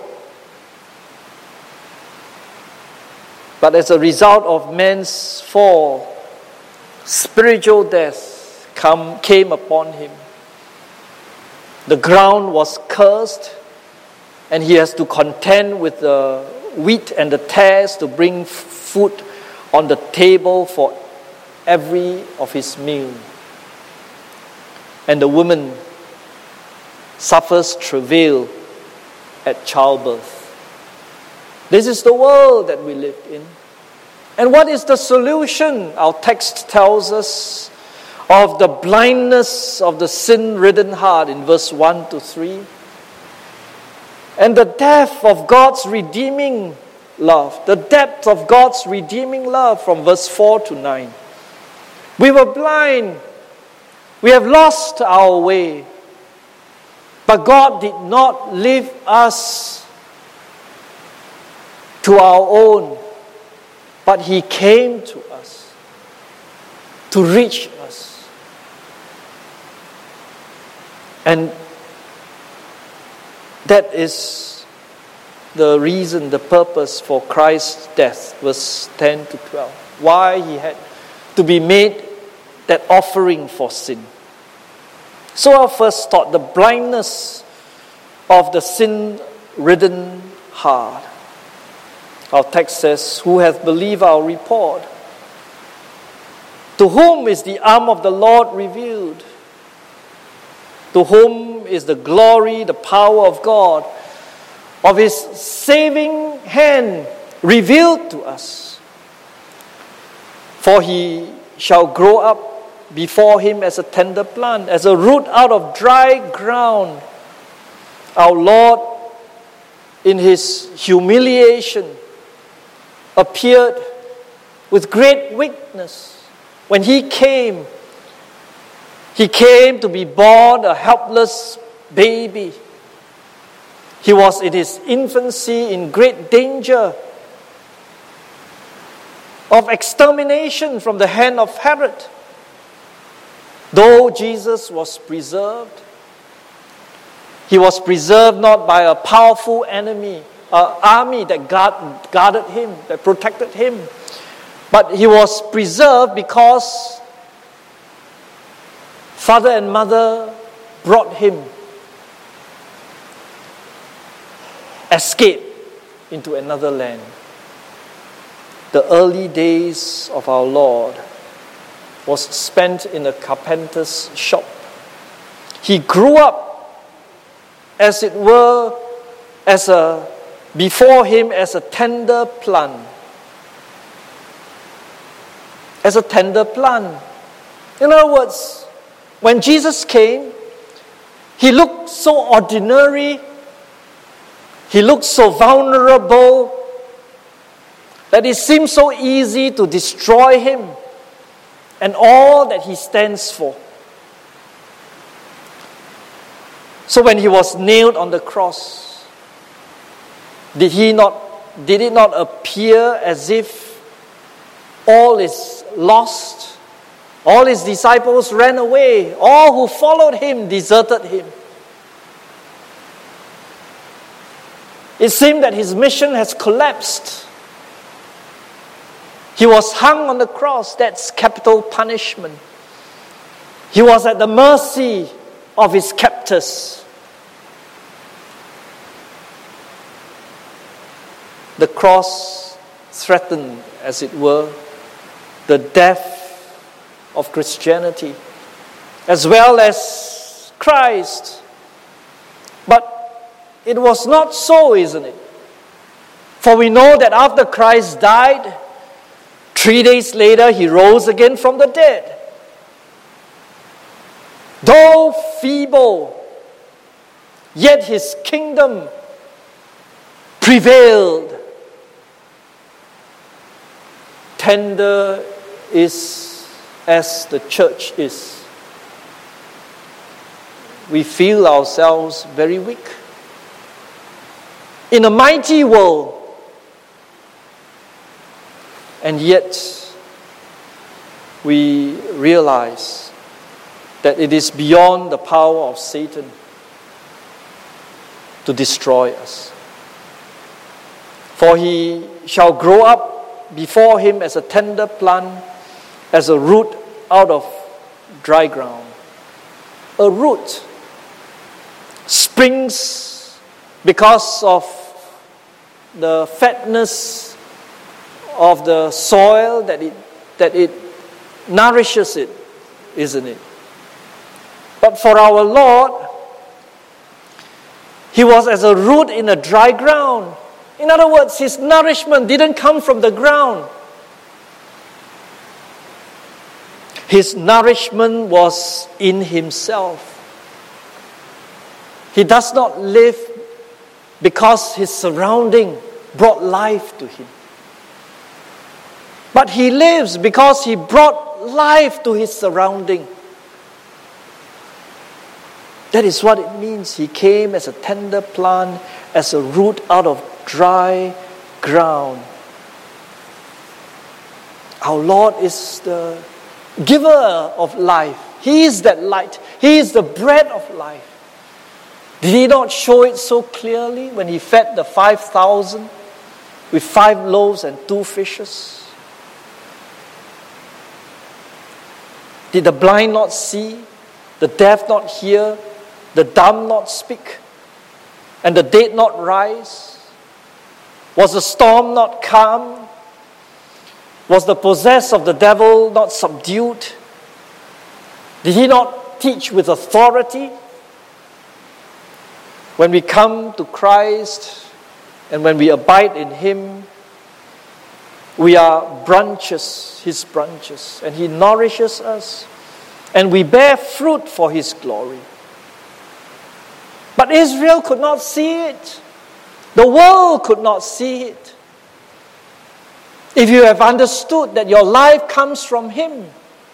A: But as a result of man's fall, spiritual death come, came upon him. The ground was cursed, and he has to contend with the wheat and the tares to bring food on the table for every of his meal. And the woman suffers travail at childbirth. This is the world that we live in. And what is the solution? Our text tells us of the blindness of the sin-ridden heart in verse one to three. And the depth of God's redeeming love. The depth of God's redeeming love from verse four to nine. We were blind. We have lost our way. But God did not leave us to our own, but He came to us to reach us. And that is the reason, the purpose for Christ's death, verse ten to twelve. Why He had to be made that offering for sin. So our first thought, the blindness of the sin-ridden heart. Our text says, who hath believed our report? To whom is the arm of the Lord revealed? To whom is the glory, the power of God, of His saving hand revealed to us? For He shall grow up before Him as a tender plant, as a root out of dry ground. Our Lord, in His humiliation, appeared with great weakness. When He came, He came to be born a helpless baby. He was in His infancy in great danger of extermination from the hand of Herod. Though Jesus was preserved, He was preserved not by a powerful enemy, an army that guard, guarded Him, that protected Him, But he was preserved because father and mother brought him escape into another land. The early days of our Lord was spent in a carpenter's shop. He grew up, as it were, as a before him as a tender plant. As a tender plant. In other words, when Jesus came, he looked so ordinary, he looked so vulnerable, that it seemed so easy to destroy him and all that he stands for. So when he was nailed on the cross, did he not, did it not appear as if all is lost? All his disciples ran away. All who followed him deserted him. It seemed that his mission has collapsed. He was hung on the cross. That's capital punishment. He was at the mercy of his captors. The cross threatened, as it were, the death of Christianity, as well as Christ. But it was not so, isn't it? For we know that after Christ died, three days later he rose again from the dead. Though feeble, yet his kingdom prevailed. Tender is as the church is. We feel ourselves very weak. In a mighty world, and yet we realize that it is beyond the power of Satan to destroy us. For he shall grow up before him as a tender plant, as a root out of dry ground. A root springs because of the fatness of the soil that it that it nourishes it, isn't it? But for our Lord, he was as a root in a dry ground. In other words, his nourishment didn't come from the ground. His nourishment was in himself. He does not live because his surrounding brought life to him. But he lives because he brought life to his surrounding. That is what it means. He came as a tender plant, as a root out of dry ground. Our Lord is the giver of life. He is that light. He is the bread of life. Did he not show it so clearly when he fed the five thousand with five loaves and two fishes? Did the blind not see, the deaf not hear, the dumb not speak, and the dead not rise? Was the storm not calm? Was the possessed of the devil not subdued? Did he not teach with authority? When we come to Christ and when we abide in him, we are branches, his branches, and he nourishes us, and we bear fruit for his glory. But Israel could not see it. The world could not see it. If you have understood that your life comes from him,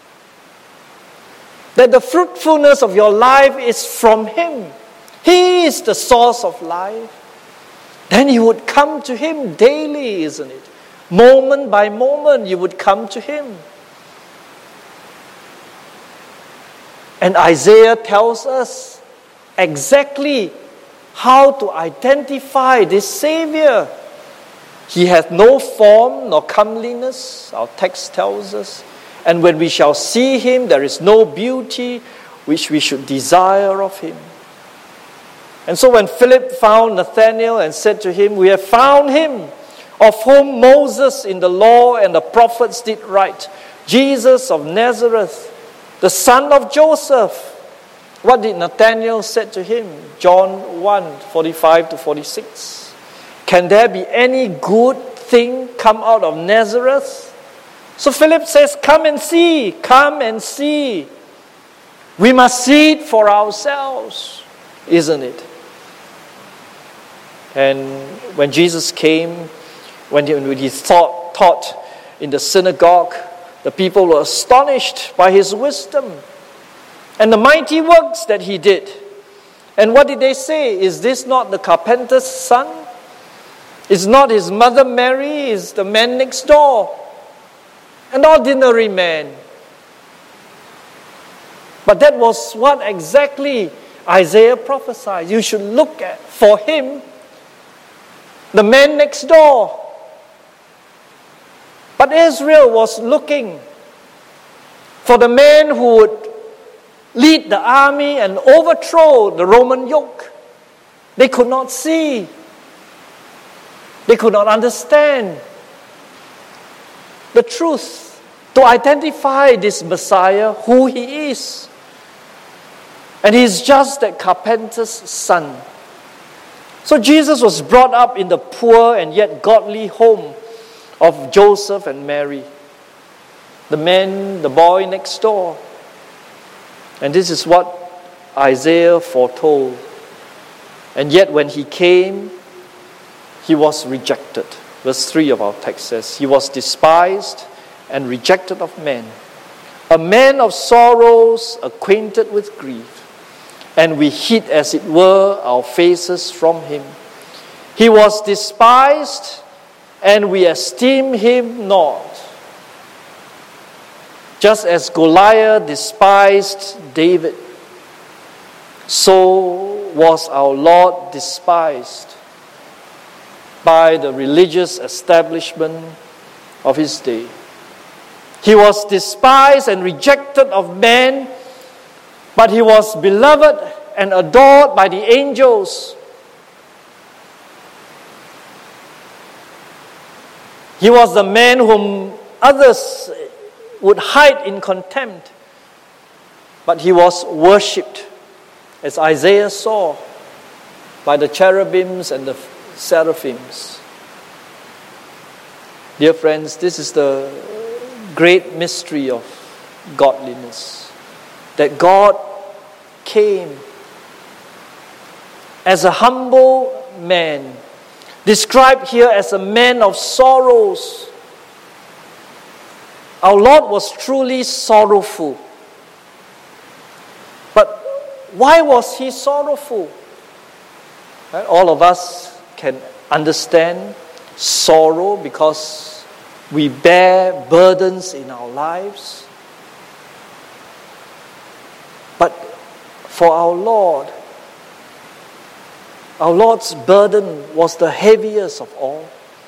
A: that the fruitfulness of your life is from him, he is the source of life, then you would come to him daily, isn't it? Moment by moment, you would come to him. And Isaiah tells us exactly how to identify this Savior. He hath no form nor comeliness, our text tells us. And when we shall see him, there is no beauty which we should desire of him. And so when Philip found Nathanael and said to him, we have found him, of whom Moses in the law and the prophets did write, Jesus of Nazareth, the son of Joseph. What did Nathanael say to him? John one, forty-five to forty-six. Can there be any good thing come out of Nazareth? So Philip says, come and see, come and see. We must see it for ourselves, isn't it? And when Jesus came, when he, when he taught, taught in the synagogue, the people were astonished by his wisdom and the mighty works that he did. And what did they say? Is this not the carpenter's son? Is not his mother Mary? Is the man next door? An ordinary man. But that was what exactly Isaiah prophesied. You should look at for him, the man next door. But Israel was looking for the man who would lead the army and overthrow the Roman yoke. They could not see. They could not understand the truth to identify this Messiah, who he is. And he's just that carpenter's son. So Jesus was brought up in the poor and yet godly home of Joseph and Mary, the man, the boy next door. And this is what Isaiah foretold. And yet when he came, he was rejected. Verse three of our text says, he was despised and rejected of men, a man of sorrows, acquainted with grief. And we hid, as it were, our faces from him. He was despised, and we esteemed him not. Just as Goliath despised David, so was our Lord despised by the religious establishment of his day. He was despised and rejected of men, but he was beloved and adored by the angels. He was the man whom others would hide in contempt, but he was worshipped, as Isaiah saw, by the cherubims and the seraphims. Dear friends, this is the great mystery of godliness, that God came as a humble man, described here as a man of sorrows. Our Lord was truly sorrowful. But why was he sorrowful? Right? All of us can understand sorrow because we bear burdens in our lives. But for our Lord, our Lord's burden was the heaviest of all.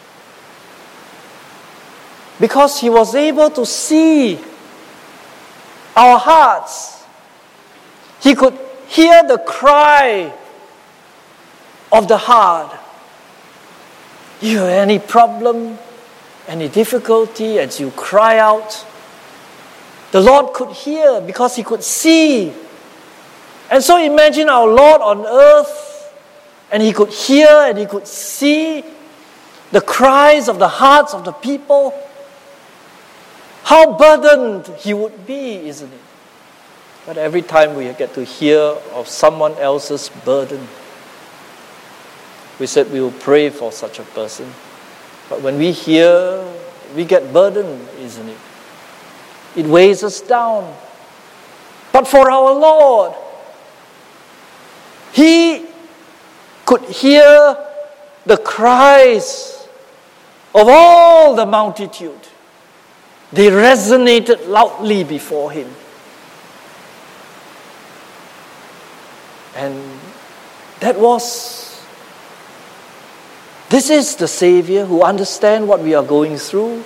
A: Because he was able to see our hearts. He could hear the cry of the heart. You have any problem, any difficulty, as you cry out, the Lord could hear because he could see. And so imagine our Lord on earth, and he could hear and he could see the cries of the hearts of the people. How burdened he would be, isn't it? But every time we get to hear of someone else's burden, we said we will pray for such a person. But when we hear, we get burdened, isn't it? It weighs us down. But for our Lord, he could hear the cries of all the multitude. They resonated loudly before him. And that was This is the Savior who understands what we are going through.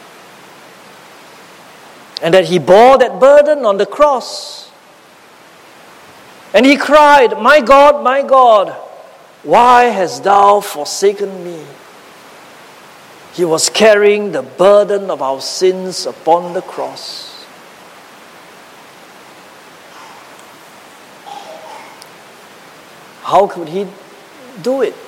A: And that He bore that burden on the cross. And He cried, "My God, my God, why hast thou forsaken me?" He was carrying the burden of our sins upon the cross. How could He do it?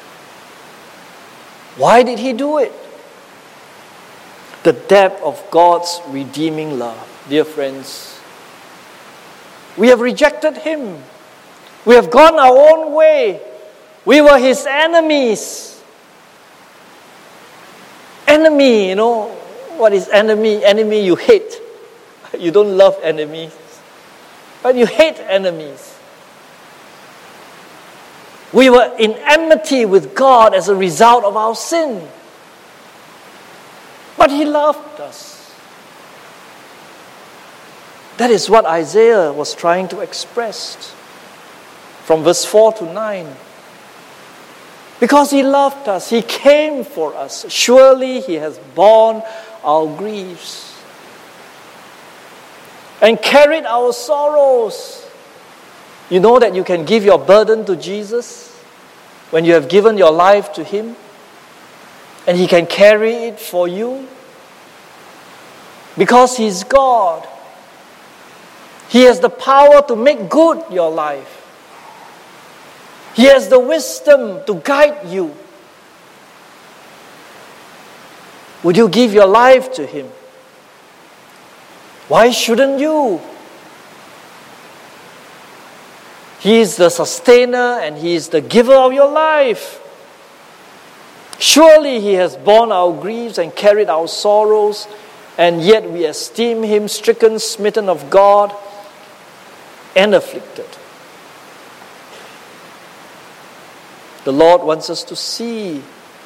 A: Why did He do it? The depth of God's redeeming love. Dear friends, we have rejected Him. We have gone our own way. We were His enemies. Enemy, you know, what is enemy? Enemy you hate. You don't love enemies, but you hate enemies. We were in enmity with God as a result of our sin. But He loved us. That is what Isaiah was trying to express from verse four to nine. Because He loved us, He came for us. Surely He has borne our griefs and carried our sorrows. You know that you can give your burden to Jesus when you have given your life to Him, and He can carry it for you because He's God. He has the power to make good your life. He has the wisdom to guide you. Would you give your life to Him? Why shouldn't you? He is the sustainer and He is the giver of your life. Surely He has borne our griefs and carried our sorrows, and yet we esteem Him stricken, smitten of God, and afflicted. The Lord wants us to see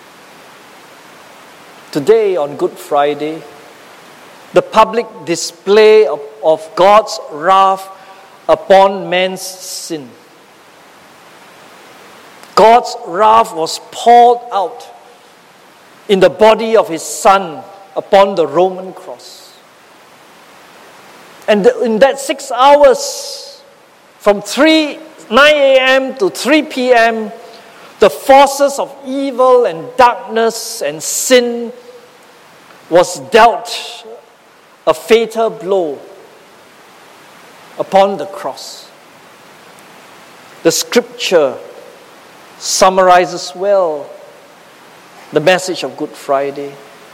A: today on Good Friday the public display of, of God's wrath upon man's sin. God's wrath was poured out in the body of His Son upon the Roman cross. And in that six hours, from three, nine a.m. to three p.m., the forces of evil and darkness and sin was dealt a fatal blow upon the cross. The scripture summarizes well the message of Good Friday.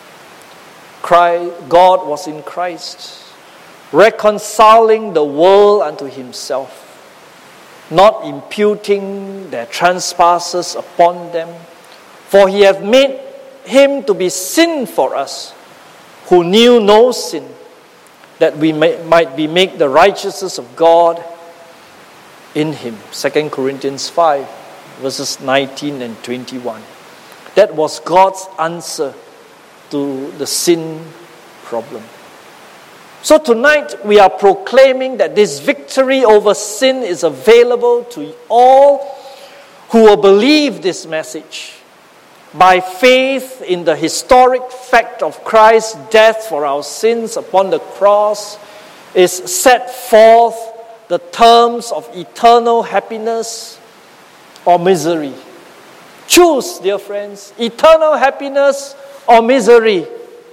A: God was in Christ, reconciling the world unto Himself, not imputing their trespasses upon them. For He hath made Him to be sin for us, who knew no sin, that we may, might be made the righteousness of God in Him. Second Corinthians five, verses nineteen and twenty-one. That was God's answer to the sin problem. So tonight we are proclaiming that this victory over sin is available to all who will believe this message. By faith in the historic fact of Christ's death for our sins upon the cross is set forth the terms of eternal happiness or misery. Choose, dear friends, eternal happiness or misery,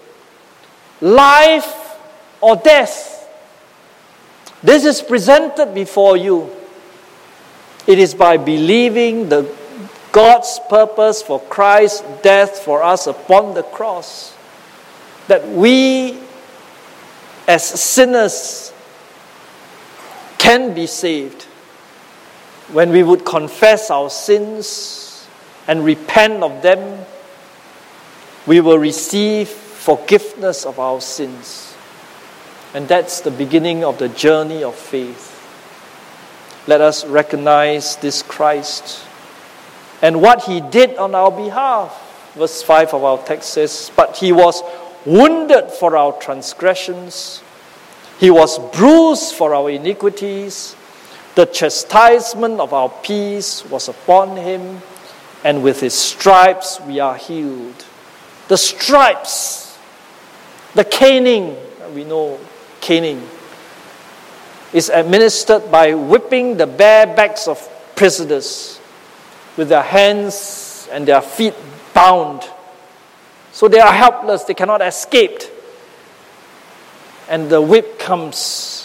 A: life or death. This is presented before you. It is by believing the God's purpose for Christ's death for us upon the cross that we as sinners can be saved. When we would confess our sins and repent of them, we will receive forgiveness of our sins. And that's the beginning of the journey of faith. Let us recognize this Christ and what He did on our behalf. Verse five of our text says, "But He was wounded for our transgressions. He was bruised for our iniquities. The chastisement of our peace was upon Him, and with his stripes we are healed. The stripes, the caning, we know caning, is administered by whipping the bare backs of prisoners with their hands and their feet bound. So they are helpless, they cannot escape. And the whip comes.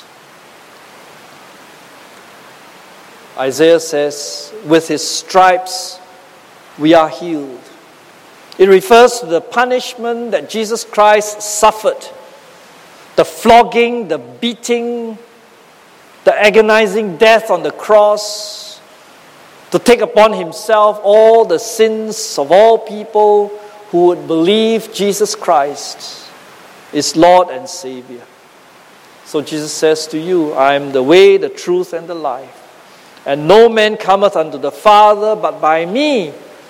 A: Isaiah says, with his stripes we are healed. It refers to the punishment that Jesus Christ suffered. The flogging, the beating, the agonizing death on the cross, to take upon himself all the sins of all people who would believe Jesus Christ is Lord and Savior. So Jesus says to you, I am the way, the truth, and the life. And no man cometh unto the Father but by me.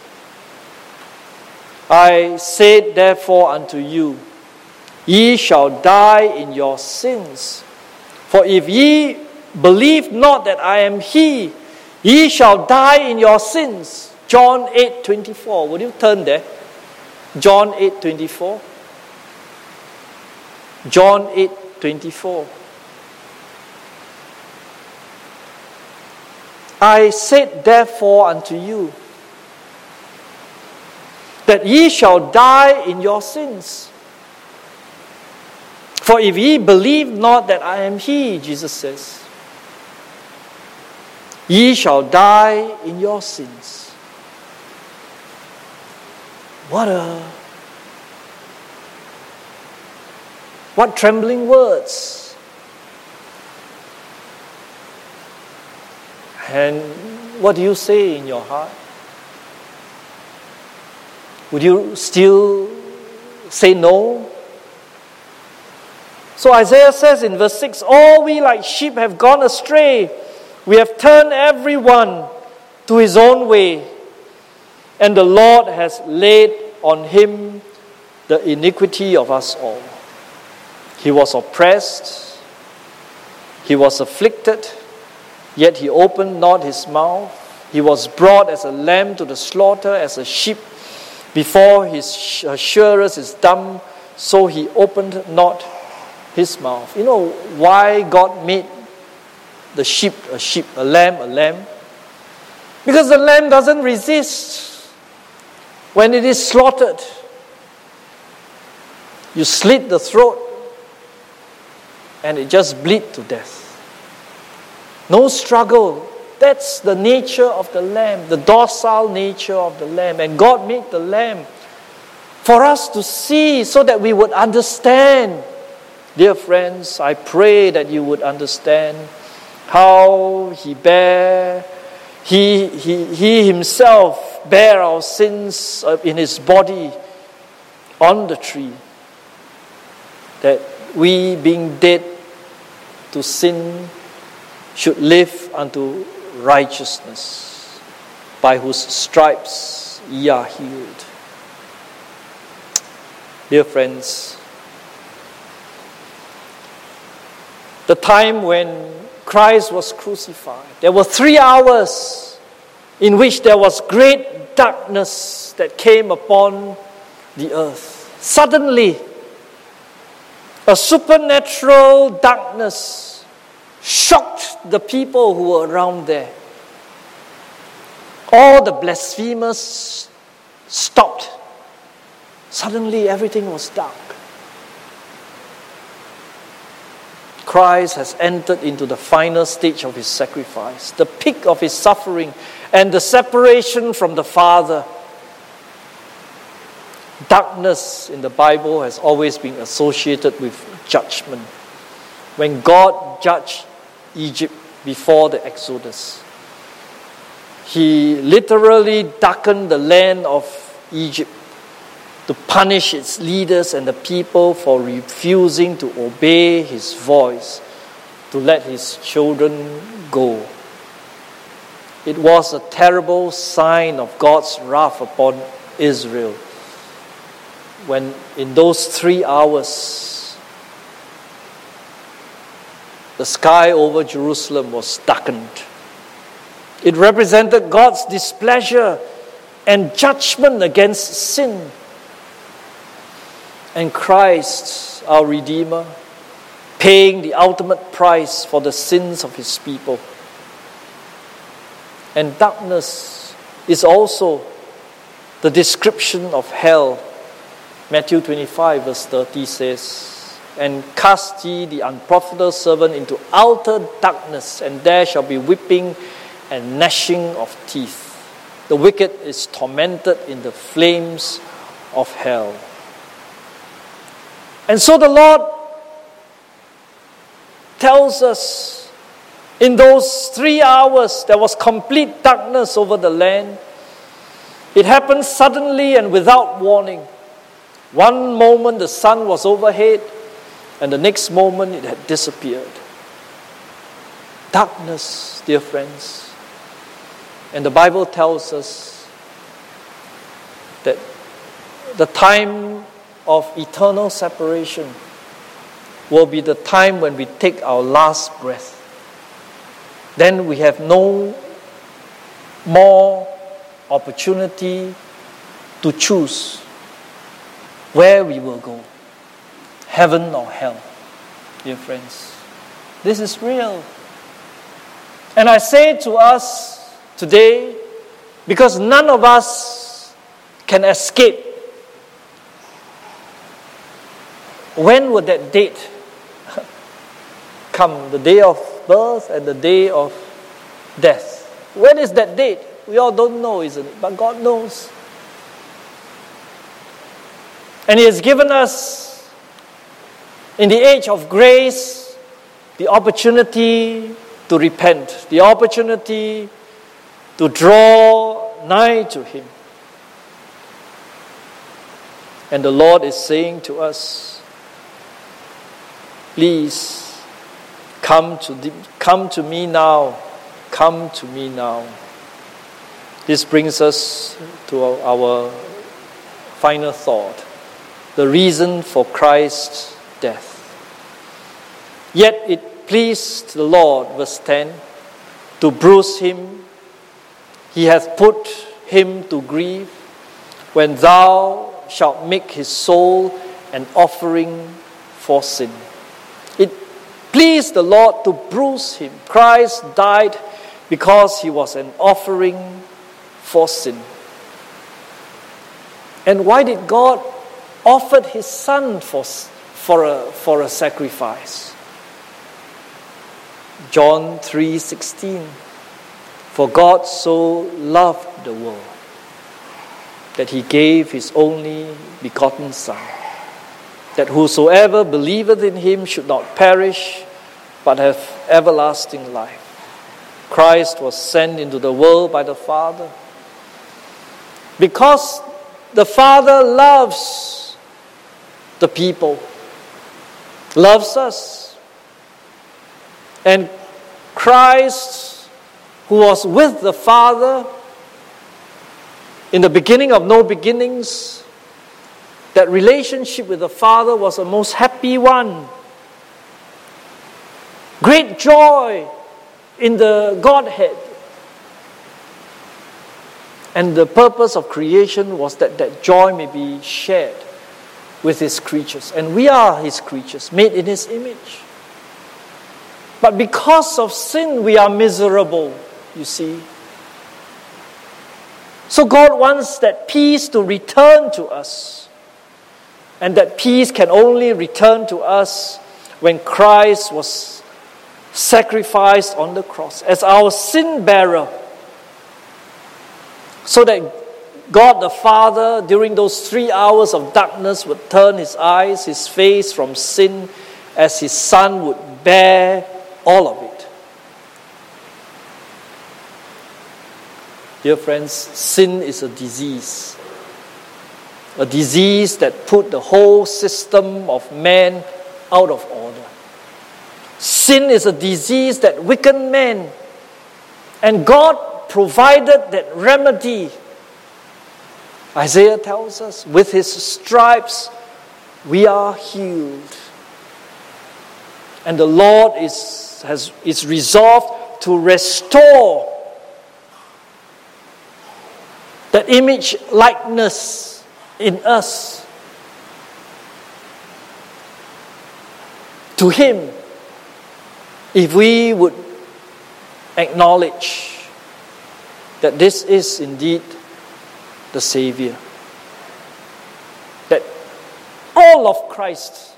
A: I said therefore unto you, ye shall die in your sins. For if ye believe not that I am He, ye shall die in your sins. John eight twenty-four. Would you turn there? John eight twenty-four. John eight twenty-four. I said therefore unto you, that ye shall die in your sins. For if ye believe not that I am He, Jesus says, ye shall die in your sins. What a what trembling words. And what do you say in your heart? Would you still say no? So Isaiah says in verse six, all we like sheep have gone astray. We have turned everyone to his own way. And the Lord has laid on him the iniquity of us all. He was oppressed. He was afflicted. Yet he opened not his mouth. He was brought as a lamb to the slaughter, as a sheep before his shearers is dumb, so he opened not his mouth. You know why God made the sheep a sheep, a lamb a lamb? Because the lamb doesn't resist when it is slaughtered. You slit the throat and it just bleeds to death. No struggle. That's the nature of the lamb, the docile nature of the lamb. And God made the lamb for us to see so that we would understand. Dear friends, I pray that you would understand how He bare, He, he, he Himself bare our sins in His body on the tree. That we, being dead to sin, should live unto righteousness, by whose stripes ye are healed. Dear friends, the time when Christ was crucified, there were three hours in which there was great darkness that came upon the earth. Suddenly, a supernatural darkness shocked the people who were around there. All the blasphemers stopped. Suddenly everything was dark. Christ has entered into the final stage of His sacrifice, the peak of His suffering and the separation from the Father. Darkness in the Bible has always been associated with judgment. When God judged Egypt before the Exodus, He literally darkened the land of Egypt to punish its leaders and the people for refusing to obey His voice, to let His children go. It was a terrible sign of God's wrath upon Israel when in those three hours the sky over Jerusalem was darkened. It represented God's displeasure and judgment against sin. And Christ, our Redeemer, paying the ultimate price for the sins of His people. And darkness is also the description of hell. Matthew twenty-five verse thirty says, "And cast ye the unprofitable servant into outer darkness, and there shall be weeping and gnashing of teeth. The wicked is tormented in the flames of hell." And so the Lord tells us, in those three hours, there was complete darkness over the land. It happened suddenly and without warning. One moment the sun was overhead, and the next moment it had disappeared. Darkness, dear friends. And the Bible tells us that the time of eternal separation will be the time when we take our last breath. Then we have no more opportunity to choose where we will go, heaven or hell, dear friends. This is real. And I say to us today, because none of us can escape, when will that date come? The day of birth and the day of death. When is that date? We all don't know, isn't it? But God knows. And He has given us, in the age of grace, the opportunity to repent, the opportunity to draw nigh to Him. And the Lord is saying to us, please, come to, the, come to me now. Come to me now. This brings us to our, our final thought. The reason for Christ's death. Yet it pleased the Lord, verse ten, to bruise him. He hath put him to grief. When thou shalt make his soul an offering for sin. It pleased the Lord to bruise him. Christ died because he was an offering for sin. And why did God offer his Son for, for, a, for a sacrifice? John three sixteen. For God so loved the world that he gave his only begotten Son, that whosoever believeth in him should not perish, but have everlasting life. Christ was sent into the world by the Father because the Father loves the people, loves us. And Christ, who was with the Father in the beginning of no beginnings, that relationship with the Father was a most happy one. Great joy in the Godhead. And the purpose of creation was that that joy may be shared with his creatures. And we are his creatures, made in his image. But because of sin, we are miserable, you see. So God wants that peace to return to us. And that peace can only return to us when Christ was sacrificed on the cross as our sin bearer. So that God the Father, during those three hours of darkness, would turn his eyes, his face from sin, as his Son would bear all of it. Dear friends, sin is a disease. A disease that put the whole system of man out of order. Sin is a disease that weakened man. And God provided that remedy. Isaiah tells us, with his stripes we are healed. And the Lord is, has, is resolved to restore that image likeness in us to Him, if we would acknowledge that this is indeed the Savior, that all of Christ,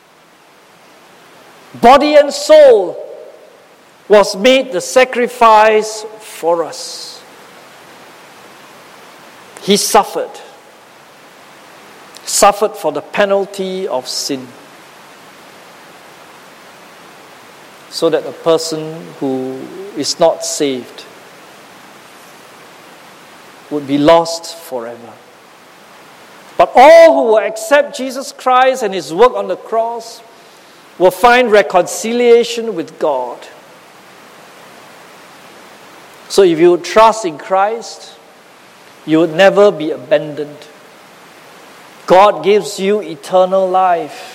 A: body and soul, was made the sacrifice for us. He suffered, suffered for the penalty of sin, so that a person who is not saved would be lost forever. But all who will accept Jesus Christ and His work on the cross will find reconciliation with God. So if you trust in Christ, you would never be abandoned. God gives you eternal life.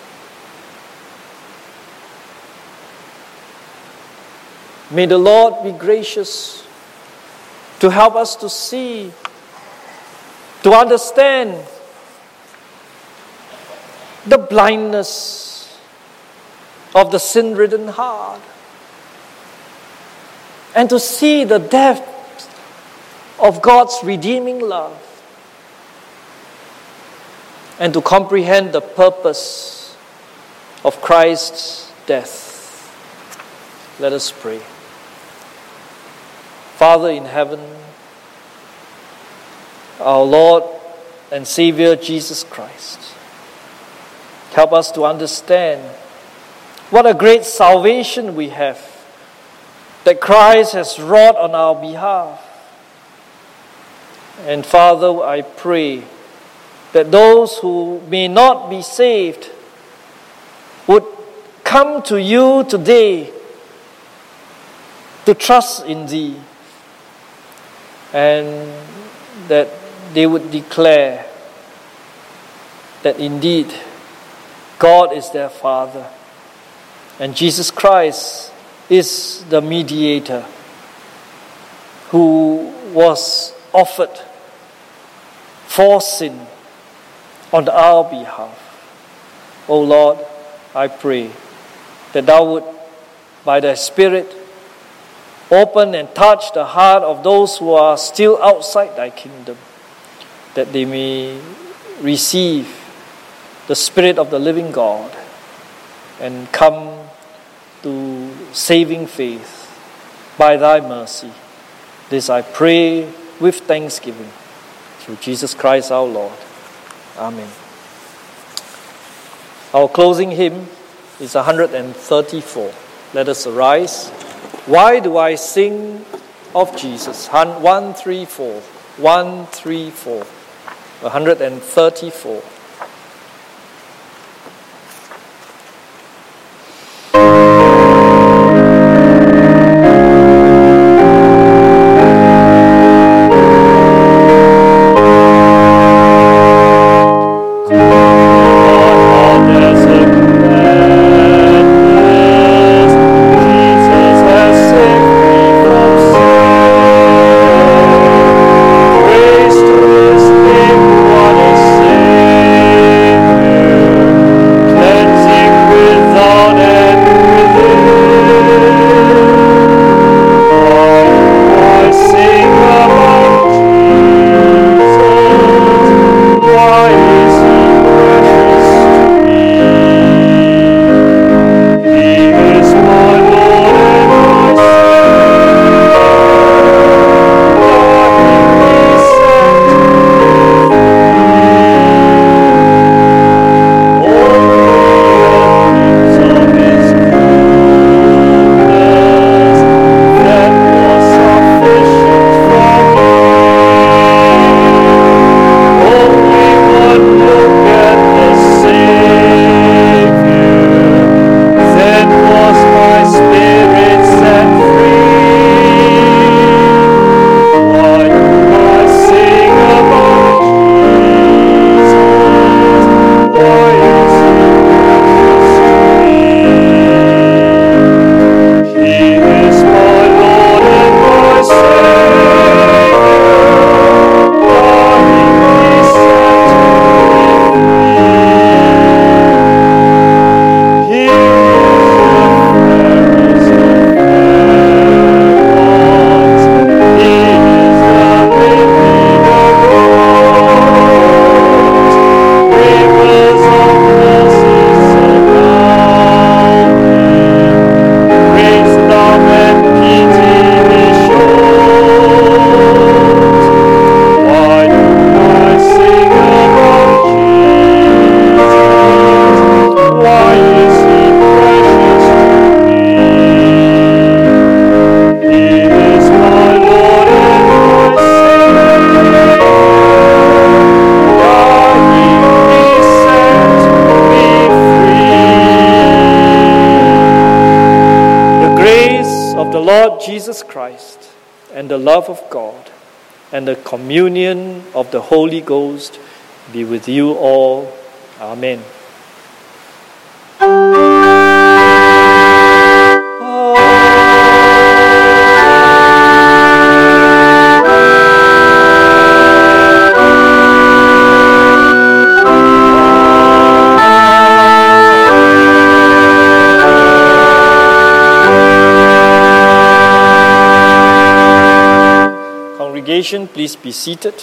A: May the Lord be gracious to help us to see, to understand the blindness of the sin-ridden heart, and to see the depth of God's redeeming love, and to comprehend the purpose of Christ's death. Let us pray. Father in heaven, our Lord and Savior Jesus Christ, help us to understand what a great salvation we have that Christ has wrought on our behalf. And Father, I pray that those who may not be saved would come to you today to trust in Thee, and that they would declare that indeed God is their Father and Jesus Christ is the mediator who was offered for sin on our behalf. O Lord, I pray that Thou would, by Thy Spirit, open and touch the heart of those who are still outside Thy kingdom, that they may receive the Spirit of the living God and come to saving faith by Thy mercy. This I pray with thanksgiving through Jesus Christ our Lord. Amen. Our closing hymn is one hundred thirty-four. Let us arise. Why do I sing of Jesus? one thirty-four. one thirty-four. one hundred thirty-four.
B: Praise to His name, what a Savior.
A: Lord Jesus Christ, and the love of God, and the communion of the Holy Ghost be with you all. Amen. Congregation, please be seated.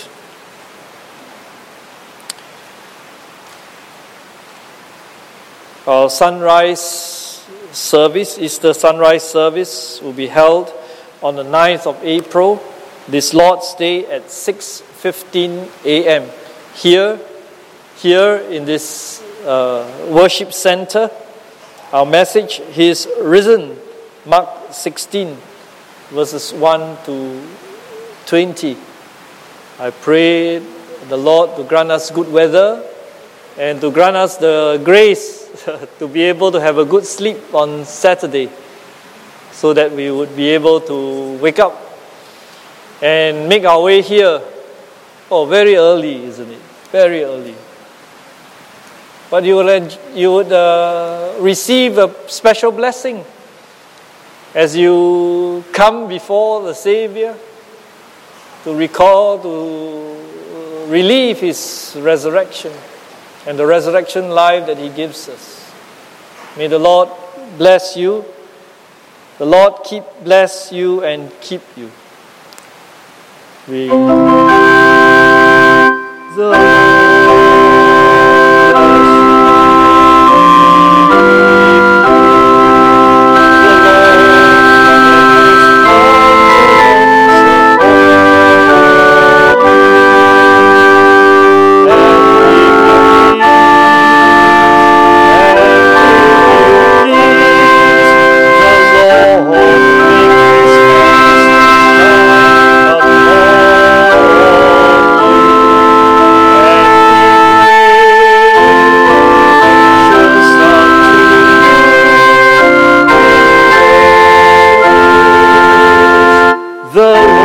A: Our sunrise service, Easter sunrise service, will be held on the ninth of April, this Lord's Day at six fifteen a.m. Here, here in this uh, worship center. Our message, He is risen, Mark sixteen, verses one to twenty. I pray the Lord to grant us good weather and to grant us the grace to be able to have a good sleep on Saturday, so that we would be able to wake up and make our way here. Oh, very early, isn't it? Very early. But you would, you would uh, receive a special blessing as you come before the Savior to recall, to relieve His resurrection and the resurrection life that He gives us. May the Lord bless you. The Lord keep bless you and keep you. We the Lord the